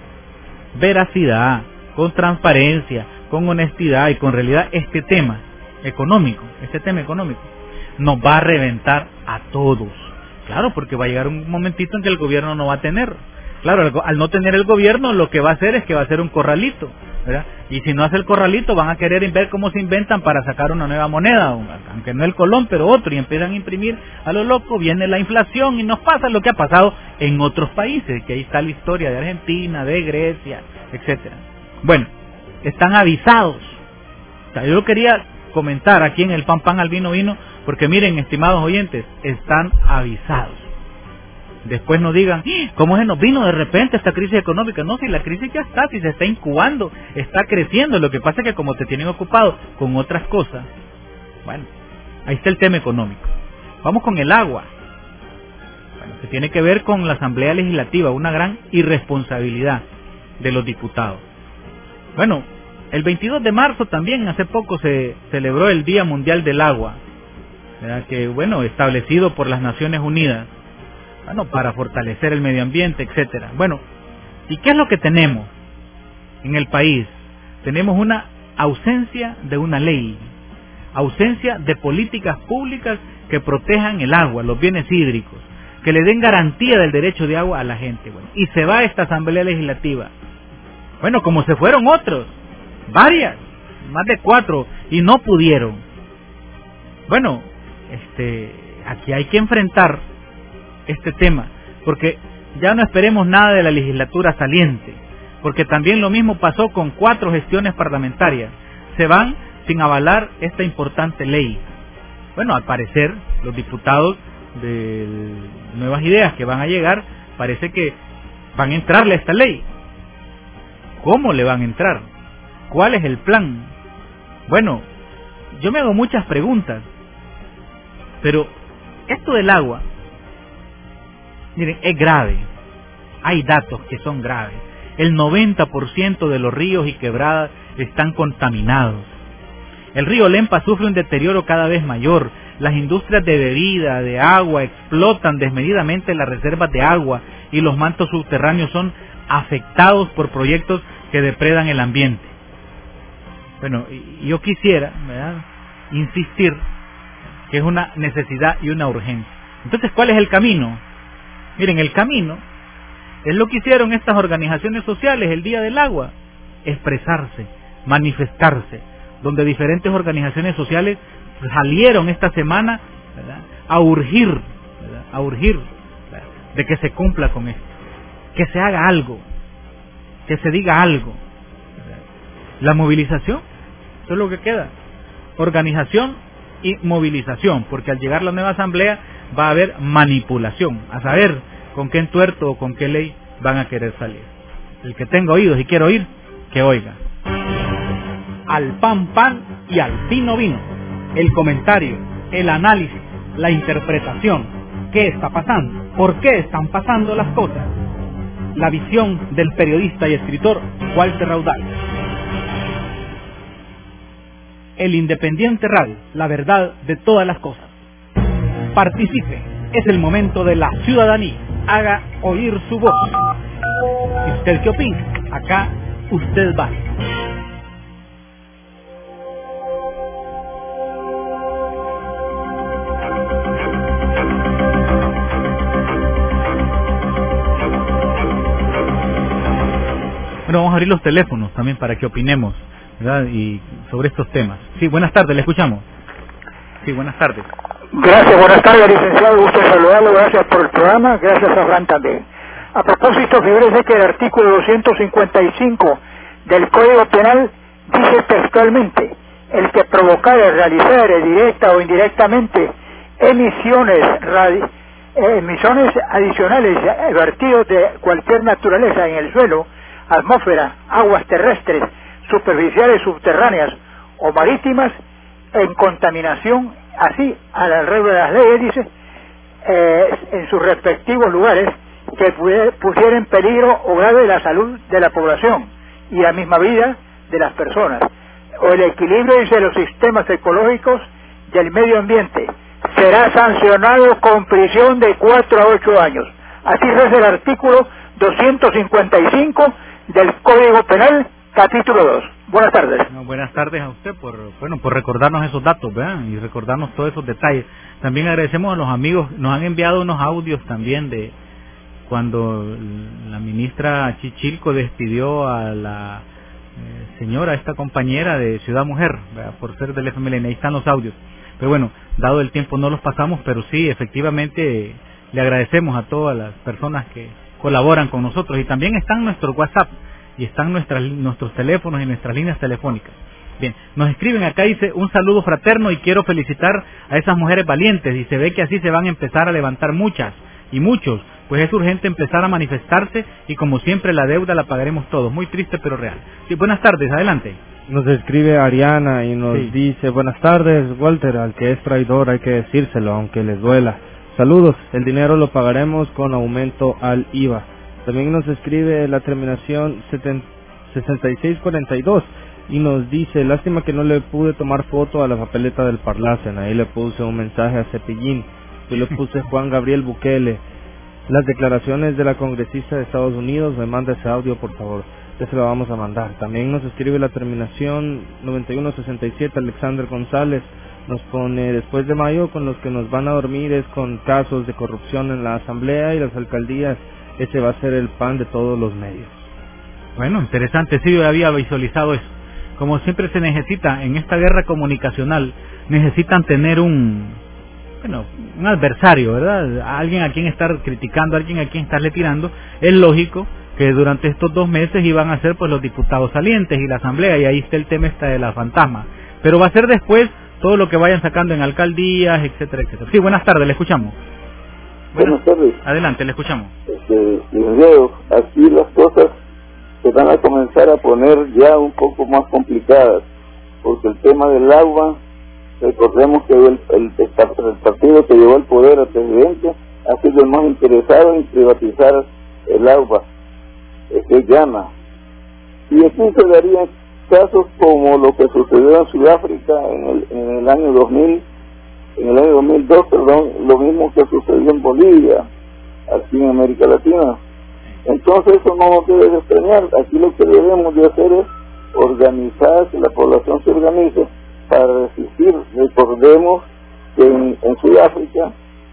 veracidad, con transparencia, con honestidad y con realidad, este tema económico, este tema económico, nos va a reventar a todos. Claro, porque va a llegar un momentito en que el gobierno no va a tener. Claro, al no tener el gobierno, lo que va a hacer es que va a hacer un corralito, ¿verdad? Y si no hace el corralito, van a querer ver cómo se inventan para sacar una nueva moneda, aunque no el colón, pero otro, y empiezan a imprimir a lo loco, viene la inflación y nos pasa lo que ha pasado en otros países, que ahí está la historia de Argentina, de Grecia, etcétera. Bueno, están avisados. O sea, yo lo quería comentar aquí en el Pan Pan al Vino Vino, porque miren, estimados oyentes, están avisados. Después no digan, ¿cómo se nos vino de repente esta crisis económica? No, si la crisis ya está, si se está incubando, está creciendo. Lo que pasa es que como te tienen ocupado con otras cosas, bueno, ahí está el tema económico. Vamos con el agua. Bueno, que tiene que ver con la Asamblea Legislativa, una gran irresponsabilidad de los diputados. Bueno, el veintidós de marzo también, hace poco, se celebró el Día Mundial del Agua, ¿verdad? Que, bueno, establecido por las Naciones Unidas, bueno, para fortalecer el medio ambiente, etcétera. Bueno, ¿y qué es lo que tenemos en el país? Tenemos una ausencia de una ley, ausencia de políticas públicas que protejan el agua, los bienes hídricos, que le den garantía del derecho de agua a la gente. Bueno, y se va esta Asamblea Legislativa. Bueno, como se fueron otros, varias, más de cuatro, y no pudieron. Bueno, este, aquí hay que enfrentar este tema, porque ya no esperemos nada de la legislatura saliente, porque también lo mismo pasó con cuatro gestiones parlamentarias. Se van sin avalar esta importante ley. Bueno, al parecer, los diputados de Nuevas Ideas que van a llegar, parece que van a entrarle a esta ley. ¿Cómo le van a entrar? ¿Cuál es el plan? Bueno, yo me hago muchas preguntas, pero esto del agua, miren, es grave. Hay datos que son graves. El noventa por ciento de los ríos y quebradas están contaminados. El río Lempa sufre un deterioro cada vez mayor. Las industrias de bebida, de agua, explotan desmedidamente las reservas de agua y los mantos subterráneos son afectados por proyectos que depredan el ambiente. Bueno, yo quisiera, ¿verdad?, insistir que es una necesidad y una urgencia. Entonces, ¿cuál es el camino? Miren, el camino es lo que hicieron estas organizaciones sociales el Día del Agua: expresarse, manifestarse, donde diferentes organizaciones sociales salieron esta semana, ¿verdad?, a urgir, ¿verdad?, a urgir, ¿verdad?, de que se cumpla con esto, que se haga algo, que se diga algo, ¿verdad? La movilización, eso es lo que queda, organización y movilización, porque al llegar la nueva asamblea va a haber manipulación, a saber con qué entuerto o con qué ley van a querer salir. El que tenga oídos y quiera oír, que oiga. Al pan pan y al vino vino. El comentario, el análisis, la interpretación. ¿Qué está pasando? ¿Por qué están pasando las cosas? La visión del periodista y escritor Walter Raudal. El Independiente Radio, la verdad de todas las cosas. Participe, es el momento de la ciudadanía. Haga oír su voz. ¿Y usted qué opina? Acá usted va. Bueno, vamos a abrir los teléfonos también para que opinemos, ¿verdad?, y sobre estos temas. Sí, buenas tardes, le escuchamos. Sí, buenas tardes. Gracias, buenas tardes, licenciado. Gusto saludarlo, gracias por el programa, gracias a Fran también. A propósito, fíjese que el artículo doscientos cincuenta y cinco del Código Penal dice textualmente: el que provocare, realizare directa o indirectamente emisiones radi eh, emisiones adicionales, eh, vertidos de cualquier naturaleza en el suelo, atmósfera, aguas terrestres, superficiales, subterráneas o marítimas, en contaminación, así a la regla de las leyes, dice, eh, en sus respectivos lugares, que pusiera en peligro o grave la salud de la población y la misma vida de las personas, o el equilibrio, dice, de los sistemas ecológicos del medio ambiente, será sancionado con prisión de cuatro a ocho años. Así es el artículo doscientos cincuenta y cinco del Código Penal, capítulo dos. Buenas tardes. No, buenas tardes a usted por, bueno, por recordarnos esos datos, ¿verdad?, y recordarnos todos esos detalles. También agradecemos a los amigos, nos han enviado unos audios también de cuando la ministra Chichilco despidió a la eh, señora, esta compañera de Ciudad Mujer, ¿verdad?, por ser del F M L N. Ahí están los audios. Pero bueno, dado el tiempo no los pasamos, pero sí, efectivamente, le agradecemos a todas las personas que colaboran con nosotros, y también están nuestros WhatsApp y están nuestras, nuestros teléfonos y nuestras líneas telefónicas. Bien, nos escriben acá, dice: un saludo fraterno y quiero felicitar a esas mujeres valientes, y se ve que así se van a empezar a levantar muchas y muchos, pues es urgente empezar a manifestarse y como siempre la deuda la pagaremos todos. Muy triste pero real. Sí, buenas tardes, adelante. Nos escribe Ariana y nos sí. dice: buenas tardes, Walter, al que es traidor hay que decírselo aunque les duela. Saludos, el dinero lo pagaremos con aumento al I V A. También nos escribe la terminación sesenta y seis cuarenta y dos. Y nos dice, lástima que no le pude tomar foto a la papeleta del Parlacen. Ahí le puse un mensaje a Cepillín. Yo le puse Juan Gabriel Bukele. Las declaraciones de la congresista de Estados Unidos, me manda ese audio, por favor. Ya se lo vamos a mandar. También nos escribe la terminación noventa y uno sesenta y siete, Alexander González. Nos pone, después de mayo, con los que nos van a dormir es con casos de corrupción en la asamblea y las alcaldías. Ese va a ser el pan de todos los medios. Bueno, interesante, sí, yo había visualizado eso. Como siempre se necesita en esta guerra comunicacional, necesitan tener un, bueno, un adversario, ¿verdad? Alguien a quien estar criticando, alguien a quien estarle tirando. Es lógico que durante estos dos meses iban a ser pues los diputados salientes y la asamblea, y ahí está el tema esta de la fantasma. Pero va a ser después todo lo que vayan sacando en alcaldías, etcétera, etcétera. Sí, buenas tardes, le escuchamos. Buenas tardes. Adelante, le escuchamos. Este, licenciado, aquí las cosas se van a comenzar a poner ya un poco más complicadas, porque el tema del agua, recordemos que el, el, el partido que llevó el poder al presidente ha sido el más interesado en privatizar el agua, que es llama. Y aquí se darían casos como lo que sucedió en Sudáfrica en el, en el año dos mil, en el año dos mil dos, perdón, lo mismo que sucedió en Bolivia, aquí en América Latina. Entonces eso no nos debe de extrañar. Aquí lo que debemos de hacer es organizar, que la población se organice para resistir. Recordemos que en, en Sudáfrica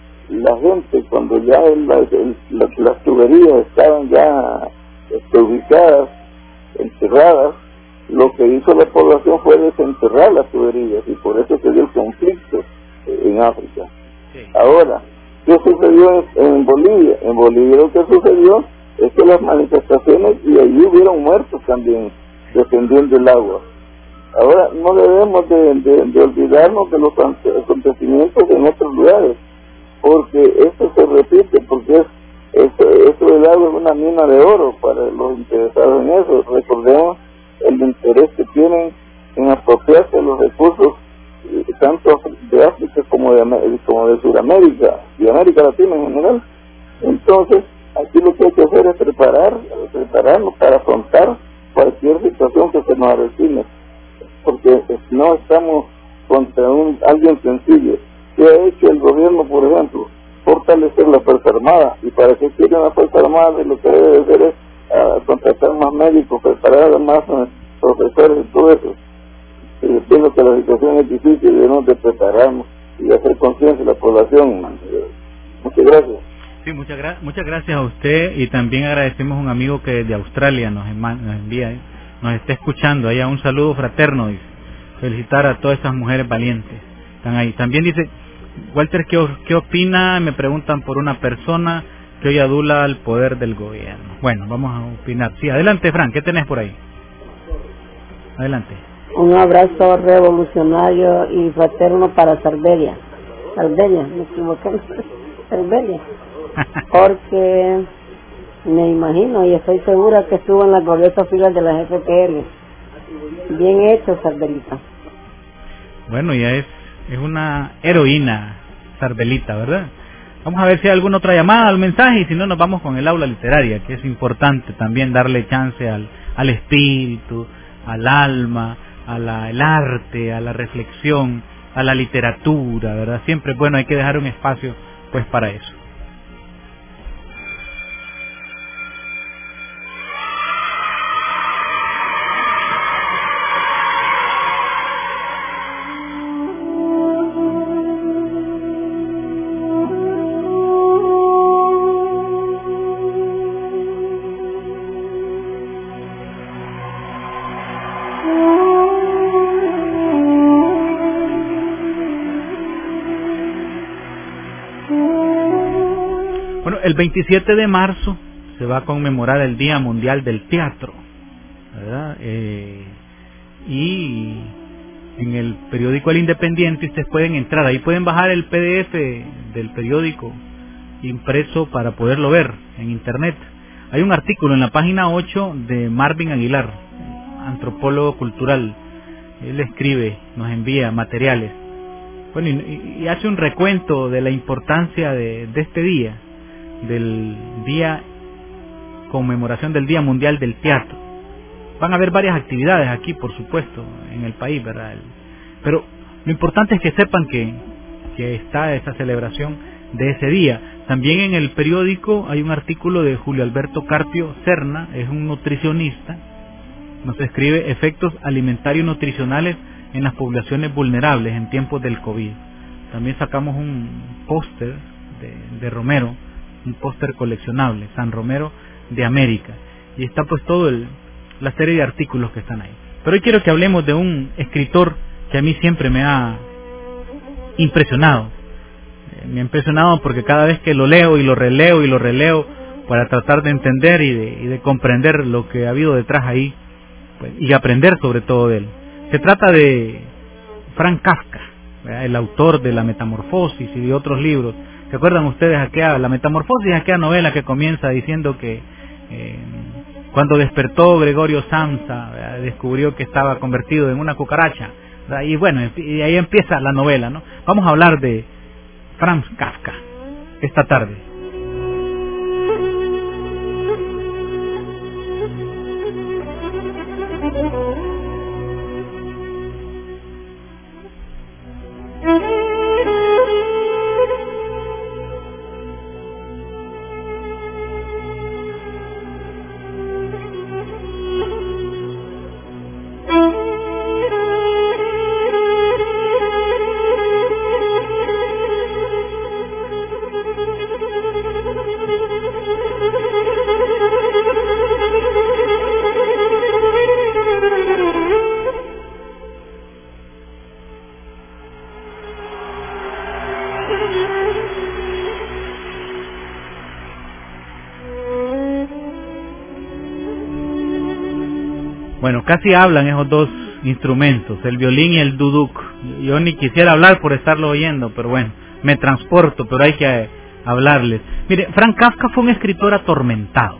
la gente, cuando ya el, el, la, las tuberías estaban ya este, ubicadas, enterradas, lo que hizo la población fue desenterrar las tuberías, y por eso se dio el conflicto en África. Sí. Ahora, ¿qué sucedió en, en Bolivia? En Bolivia lo que sucedió es que las manifestaciones, y allí hubieron muertos también defendiendo el agua. Ahora, no debemos de, de, de olvidarnos de los acontecimientos en otros lugares, porque esto se repite, porque es, esto, esto del agua es una mina de oro para los interesados en eso. Recordemos el interés que tienen en apropiarse de los recursos tanto de África como de, como de Sudamérica y América Latina en general. Entonces, aquí lo que hay que hacer es preparar, prepararnos para afrontar cualquier situación que se nos avecine, porque no estamos contra un alguien sencillo. ¿Qué ha hecho el gobierno, por ejemplo? Fortalecer la Fuerza Armada. ¿Y para qué quiere una Fuerza Armada? Y lo que debe hacer es uh, contratar más médicos, preparar más uh, profesores y todo eso. Y entiendo que la situación es difícil, debemos de prepararnos y de hacer conciencia de la población. Muchas gracias. Sí, muchas, gra muchas gracias a usted, y también agradecemos a un amigo que de Australia nos, nos envía, ¿eh? nos está escuchando. Allá un saludo fraterno, dice. Felicitar a todas esas mujeres valientes. Están ahí. También dice, Walter, ¿qué, ¿qué opina? Me preguntan por una persona que hoy adula al poder del gobierno. Bueno, vamos a opinar. Sí, adelante, Fran, ¿qué tenés por ahí? Adelante. Un abrazo revolucionario y fraterno para Sarberia. Sarberia, me equivoqué. Sarberia. Porque me imagino y estoy segura que estuvo en las gloriosas filas de las F P L. Bien hecho, Sarbelita. Bueno, ya es, es una heroína, Sarbelita, ¿verdad? Vamos a ver si hay alguna otra llamada al mensaje, y si no nos vamos con el aula literaria, que es importante también darle chance al, al espíritu, al alma, al arte, a la reflexión, a la literatura, ¿verdad? Siempre, bueno, hay que dejar un espacio pues para eso. El veintisiete de marzo se va a conmemorar el Día Mundial del Teatro, ¿verdad? Eh, y en el periódico El Independiente ustedes pueden entrar, ahí pueden bajar el P D F del periódico impreso para poderlo ver en internet. Hay un artículo en la página ocho de Marvin Aguilar, antropólogo cultural. Él escribe, nos envía materiales, bueno, y, y hace un recuento de la importancia de, de este día, del día conmemoración del Día Mundial del Teatro. van a haber varias actividades aquí, por supuesto, en el país, ¿verdad? El, pero lo importante es que sepan que, que está esa celebración de ese día. También en el periódico hay un artículo de Julio Alberto Carpio Serna, es un nutricionista, nos escribe efectos alimentarios nutricionales en las poblaciones vulnerables en tiempos del COVID. También sacamos un póster de, de Romero, un póster coleccionable, San Romero de América, y está pues todo el, la serie de artículos que están ahí. Pero hoy quiero que hablemos de un escritor que a mí siempre me ha impresionado. Eh, me ha impresionado porque cada vez que lo leo y lo releo y lo releo para tratar de entender y de, y de comprender lo que ha habido detrás ahí, pues, y aprender sobre todo de él. Se trata de Franz Kafka, ¿verdad? El autor de La Metamorfosis y de otros libros. ¿Se acuerdan ustedes aquella, La Metamorfosis, aquella novela que comienza diciendo que eh, cuando despertó Gregorio Samsa, ¿verdad?, descubrió que estaba convertido en una cucaracha, ¿verdad? Y bueno, y ahí empieza la novela, ¿no? Vamos a hablar de Franz Kafka esta tarde. Bueno, casi hablan esos dos instrumentos, el violín y el duduk. Yo ni quisiera hablar por estarlo oyendo, pero bueno, me transporto, pero hay que hablarles. Mire, Franz Kafka fue un escritor atormentado,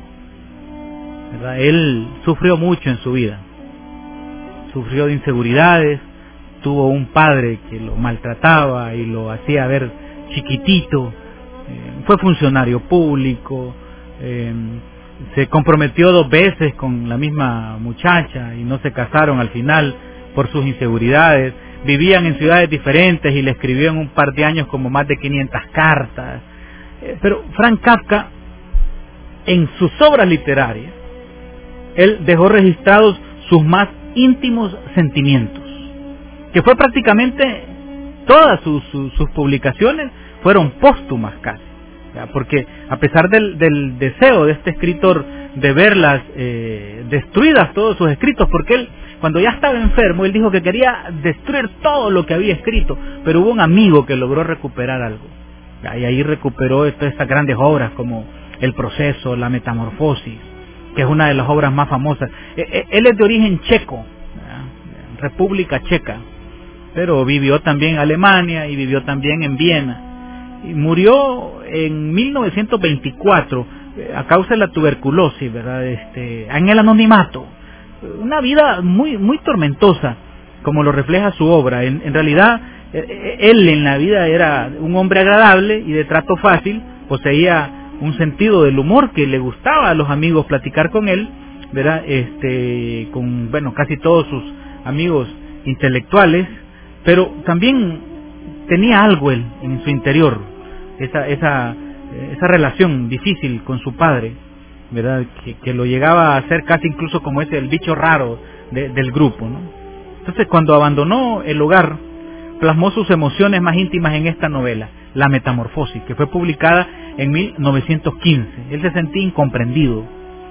¿verdad? Él sufrió mucho en su vida. Sufrió de inseguridades, tuvo un padre que lo maltrataba y lo hacía ver chiquitito, eh, fue funcionario público, eh, se comprometió dos veces con la misma muchacha y no se casaron al final por sus inseguridades, vivían en ciudades diferentes y le escribió en un par de años como más de quinientas cartas. Eh, pero Franz Kafka, en sus obras literarias, él dejó registrados sus más íntimos sentimientos, que fue prácticamente todas sus, sus, sus publicaciones fueron póstumas casi, ¿verdad? Porque a pesar del, del deseo de este escritor de verlas eh, destruidas todos sus escritos, porque él cuando ya estaba enfermo él dijo que quería destruir todo lo que había escrito, pero hubo un amigo que logró recuperar algo, ¿verdad? Y ahí recuperó todas estas grandes obras como El Proceso, La Metamorfosis, que es una de las obras más famosas. Él es de origen checo, ¿verdad? República Checa, pero vivió también en Alemania y vivió también en Viena. Y murió en mil novecientos veinticuatro a causa de la tuberculosis, ¿verdad? Este, en el anonimato. Una vida muy muy tormentosa, como lo refleja su obra. En, en realidad, él en la vida era un hombre agradable y de trato fácil, poseía un sentido del humor que le gustaba a los amigos platicar con él, ¿verdad? Este, con, bueno, casi todos sus amigos intelectuales, pero también tenía algo él en su interior, esa esa esa relación difícil con su padre, ¿verdad? Que, que lo llegaba a hacer casi incluso como ese el bicho raro de, del grupo, ¿no? Entonces, cuando abandonó el hogar, plasmó sus emociones más íntimas en esta novela, La Metamorfosis, que fue publicada en mil novecientos quince. Él se sentía incomprendido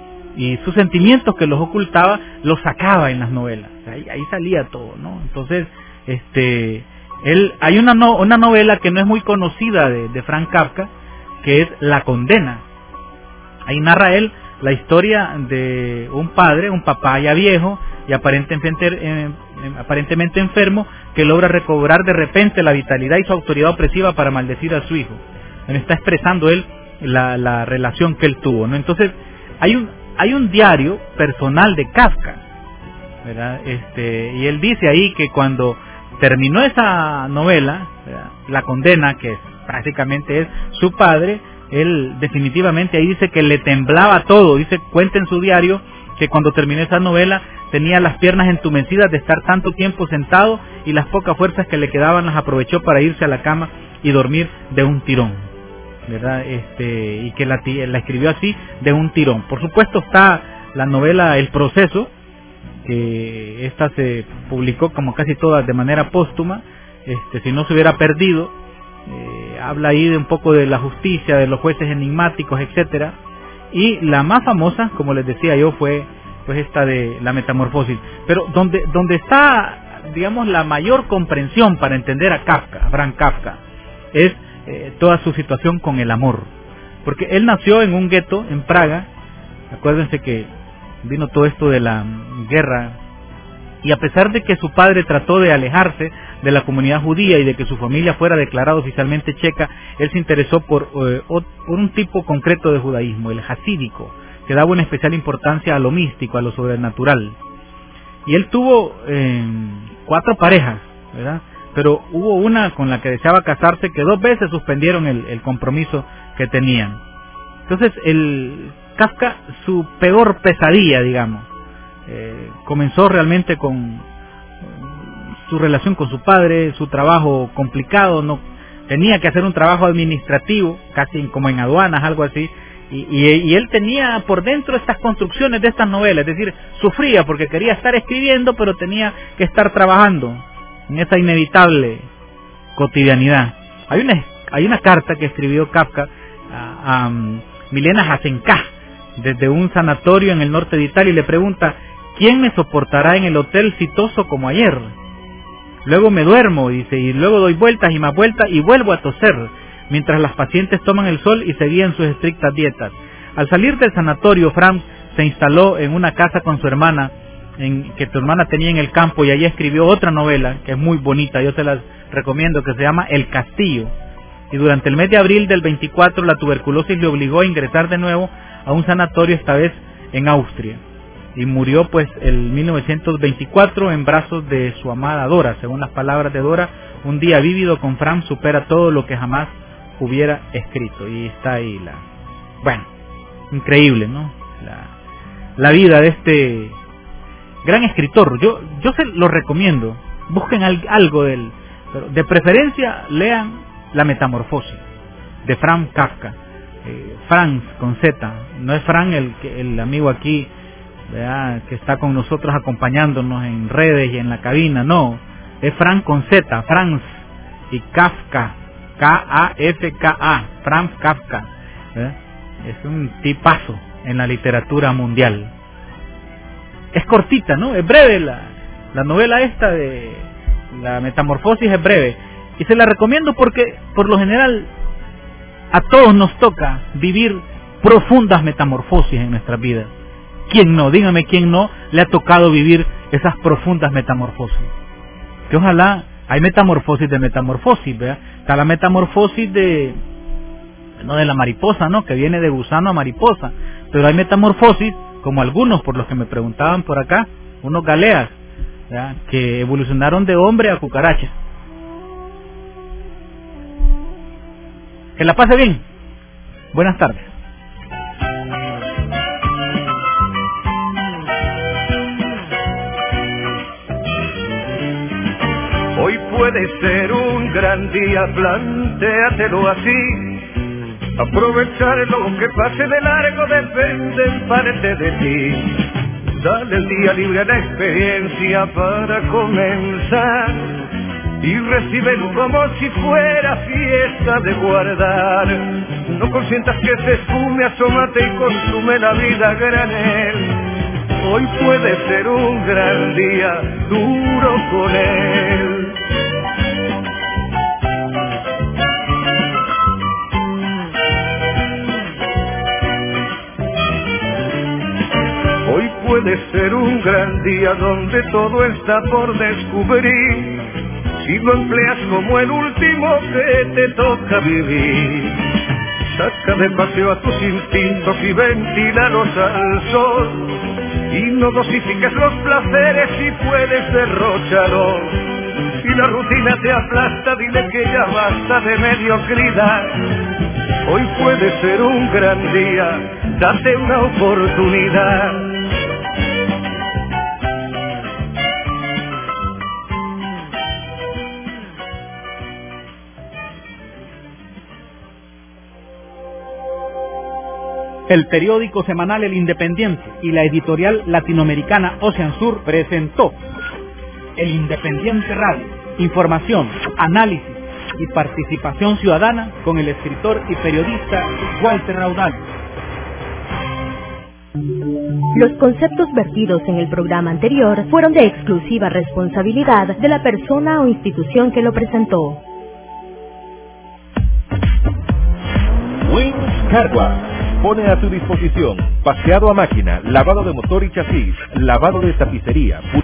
y sus sentimientos que los ocultaba los sacaba en las novelas. Ahí, ahí salía todo, ¿no? Entonces, este, él, hay una no, una novela que no es muy conocida de, de Franz Kafka, que es La Condena. Ahí narra él la historia de un padre, un papá ya viejo y aparentemente, eh, aparentemente enfermo, que logra recobrar de repente la vitalidad y su autoridad opresiva para maldecir a su hijo. Bueno, está expresando él la, la relación que él tuvo, ¿no? Entonces, hay un hay un diario personal de Kafka, ¿verdad? Este, y él dice ahí que cuando terminó esa novela, ¿verdad?, La Condena, que prácticamente es su padre, él definitivamente ahí dice que le temblaba todo. Dice, cuenta en su diario que cuando terminó esa novela tenía las piernas entumecidas de estar tanto tiempo sentado y las pocas fuerzas que le quedaban las aprovechó para irse a la cama y dormir de un tirón, ¿verdad? Este, y que la, la escribió así, de un tirón. Por supuesto está la novela El Proceso, que esta se publicó como casi todas de manera póstuma, este, si no se hubiera perdido. Eh, habla ahí de un poco de la justicia, de los jueces enigmáticos, etcétera. Y la más famosa, como les decía yo, fue pues esta de La Metamorfosis. Pero donde donde está, digamos, la mayor comprensión para entender a Kafka, a Franz Kafka, es eh, toda su situación con el amor. Porque él nació en un gueto en Praga. Acuérdense que vino todo esto de la guerra, y a pesar de que su padre trató de alejarse de la comunidad judía y de que su familia fuera declarada oficialmente checa, él se interesó por, eh, por un tipo concreto de judaísmo, el hasídico, que daba una especial importancia a lo místico, a lo sobrenatural. Y él tuvo eh, cuatro parejas, ¿verdad? Pero hubo una con la que deseaba casarse que dos veces suspendieron el, el compromiso que tenían. Entonces, el Kafka, su peor pesadilla, digamos, eh, comenzó realmente con eh, su relación con su padre, su trabajo complicado, no tenía que hacer un trabajo administrativo, casi como en aduanas, algo así, y, y, y él tenía por dentro estas construcciones de estas novelas, es decir, sufría porque quería estar escribiendo, pero tenía que estar trabajando en esa inevitable cotidianidad. Hay una, hay una carta que escribió Kafka a, a Milena Jasenka desde un sanatorio en el norte de Italia y le pregunta: ¿quién me soportará en el hotel citoso como ayer? Luego me duermo, dice, y luego doy vueltas y más vueltas y vuelvo a toser, mientras las pacientes toman el sol y seguían sus estrictas dietas. Al salir del sanatorio, Franz se instaló en una casa con su hermana, en, que su hermana tenía en el campo, y allí escribió otra novela que es muy bonita, yo se las recomiendo, que se llama El Castillo. Y durante el mes de abril del veinticuatro la tuberculosis le obligó a ingresar de nuevo a un sanatorio, esta vez en Austria, y murió pues en mil novecientos veinticuatro en brazos de su amada Dora. Según las palabras de Dora, un día vívido con Franz supera todo lo que jamás hubiera escrito. Y está ahí la... Bueno, increíble, ¿no? La, la vida de este gran escritor. Yo yo se lo recomiendo. Busquen al, algo del... Pero de preferencia, lean La Metamorfosis, de Franz Kafka. Eh, Franz con Z, no es Franz el, el amigo aquí, ¿verdad?, que está con nosotros acompañándonos en redes y en la cabina, no, es Franz con Z, Franz, y Kafka, K A F K A, Franz Kafka, ¿verdad? Es un tipazo en la literatura mundial. Es cortita, ¿no? Es breve la, la novela esta de La Metamorfosis, es breve, y se la recomiendo porque por lo general a todos nos toca vivir profundas metamorfosis en nuestras vidas. ¿Quién no? Dígame quién no le ha tocado vivir esas profundas metamorfosis. Que ojalá, hay metamorfosis de metamorfosis, ¿verdad? Está la metamorfosis de, no de la mariposa, ¿no?, que viene de gusano a mariposa. Pero hay metamorfosis, como algunos, por los que me preguntaban por acá, unos galeas, ¿verdad?, que evolucionaron de hombre a cucaracha. Que la pase bien. Buenas tardes. Hoy puede ser un gran día, plantéatelo así. Aprovechar lo que pase de largo depende en parte de ti. Dale el día libre a la experiencia para comenzar y reciben como si fuera fiesta de guardar. No consientas que se esfume, asómate y consume la vida a granel. Hoy puede ser un gran día, duro con él. Hoy puede ser un gran día donde todo está por descubrir, si lo empleas como el último que te toca vivir. Saca de paseo a tus instintos y ventílalos al sol, y no dosifiques los placeres si puedes derrocharlos. Si la rutina te aplasta, dile que ya basta de mediocridad. Hoy puede ser un gran día, date una oportunidad. El periódico semanal El Independiente y la editorial latinoamericana Ocean Sur presentó El Independiente Radio. Información, análisis y participación ciudadana con el escritor y periodista Walter Raudal. Los conceptos vertidos en el programa anterior fueron de exclusiva responsabilidad de la persona o institución que lo presentó. Wings Carwash pone a su disposición paseado a máquina, lavado de motor y chasis, lavado de tapicería,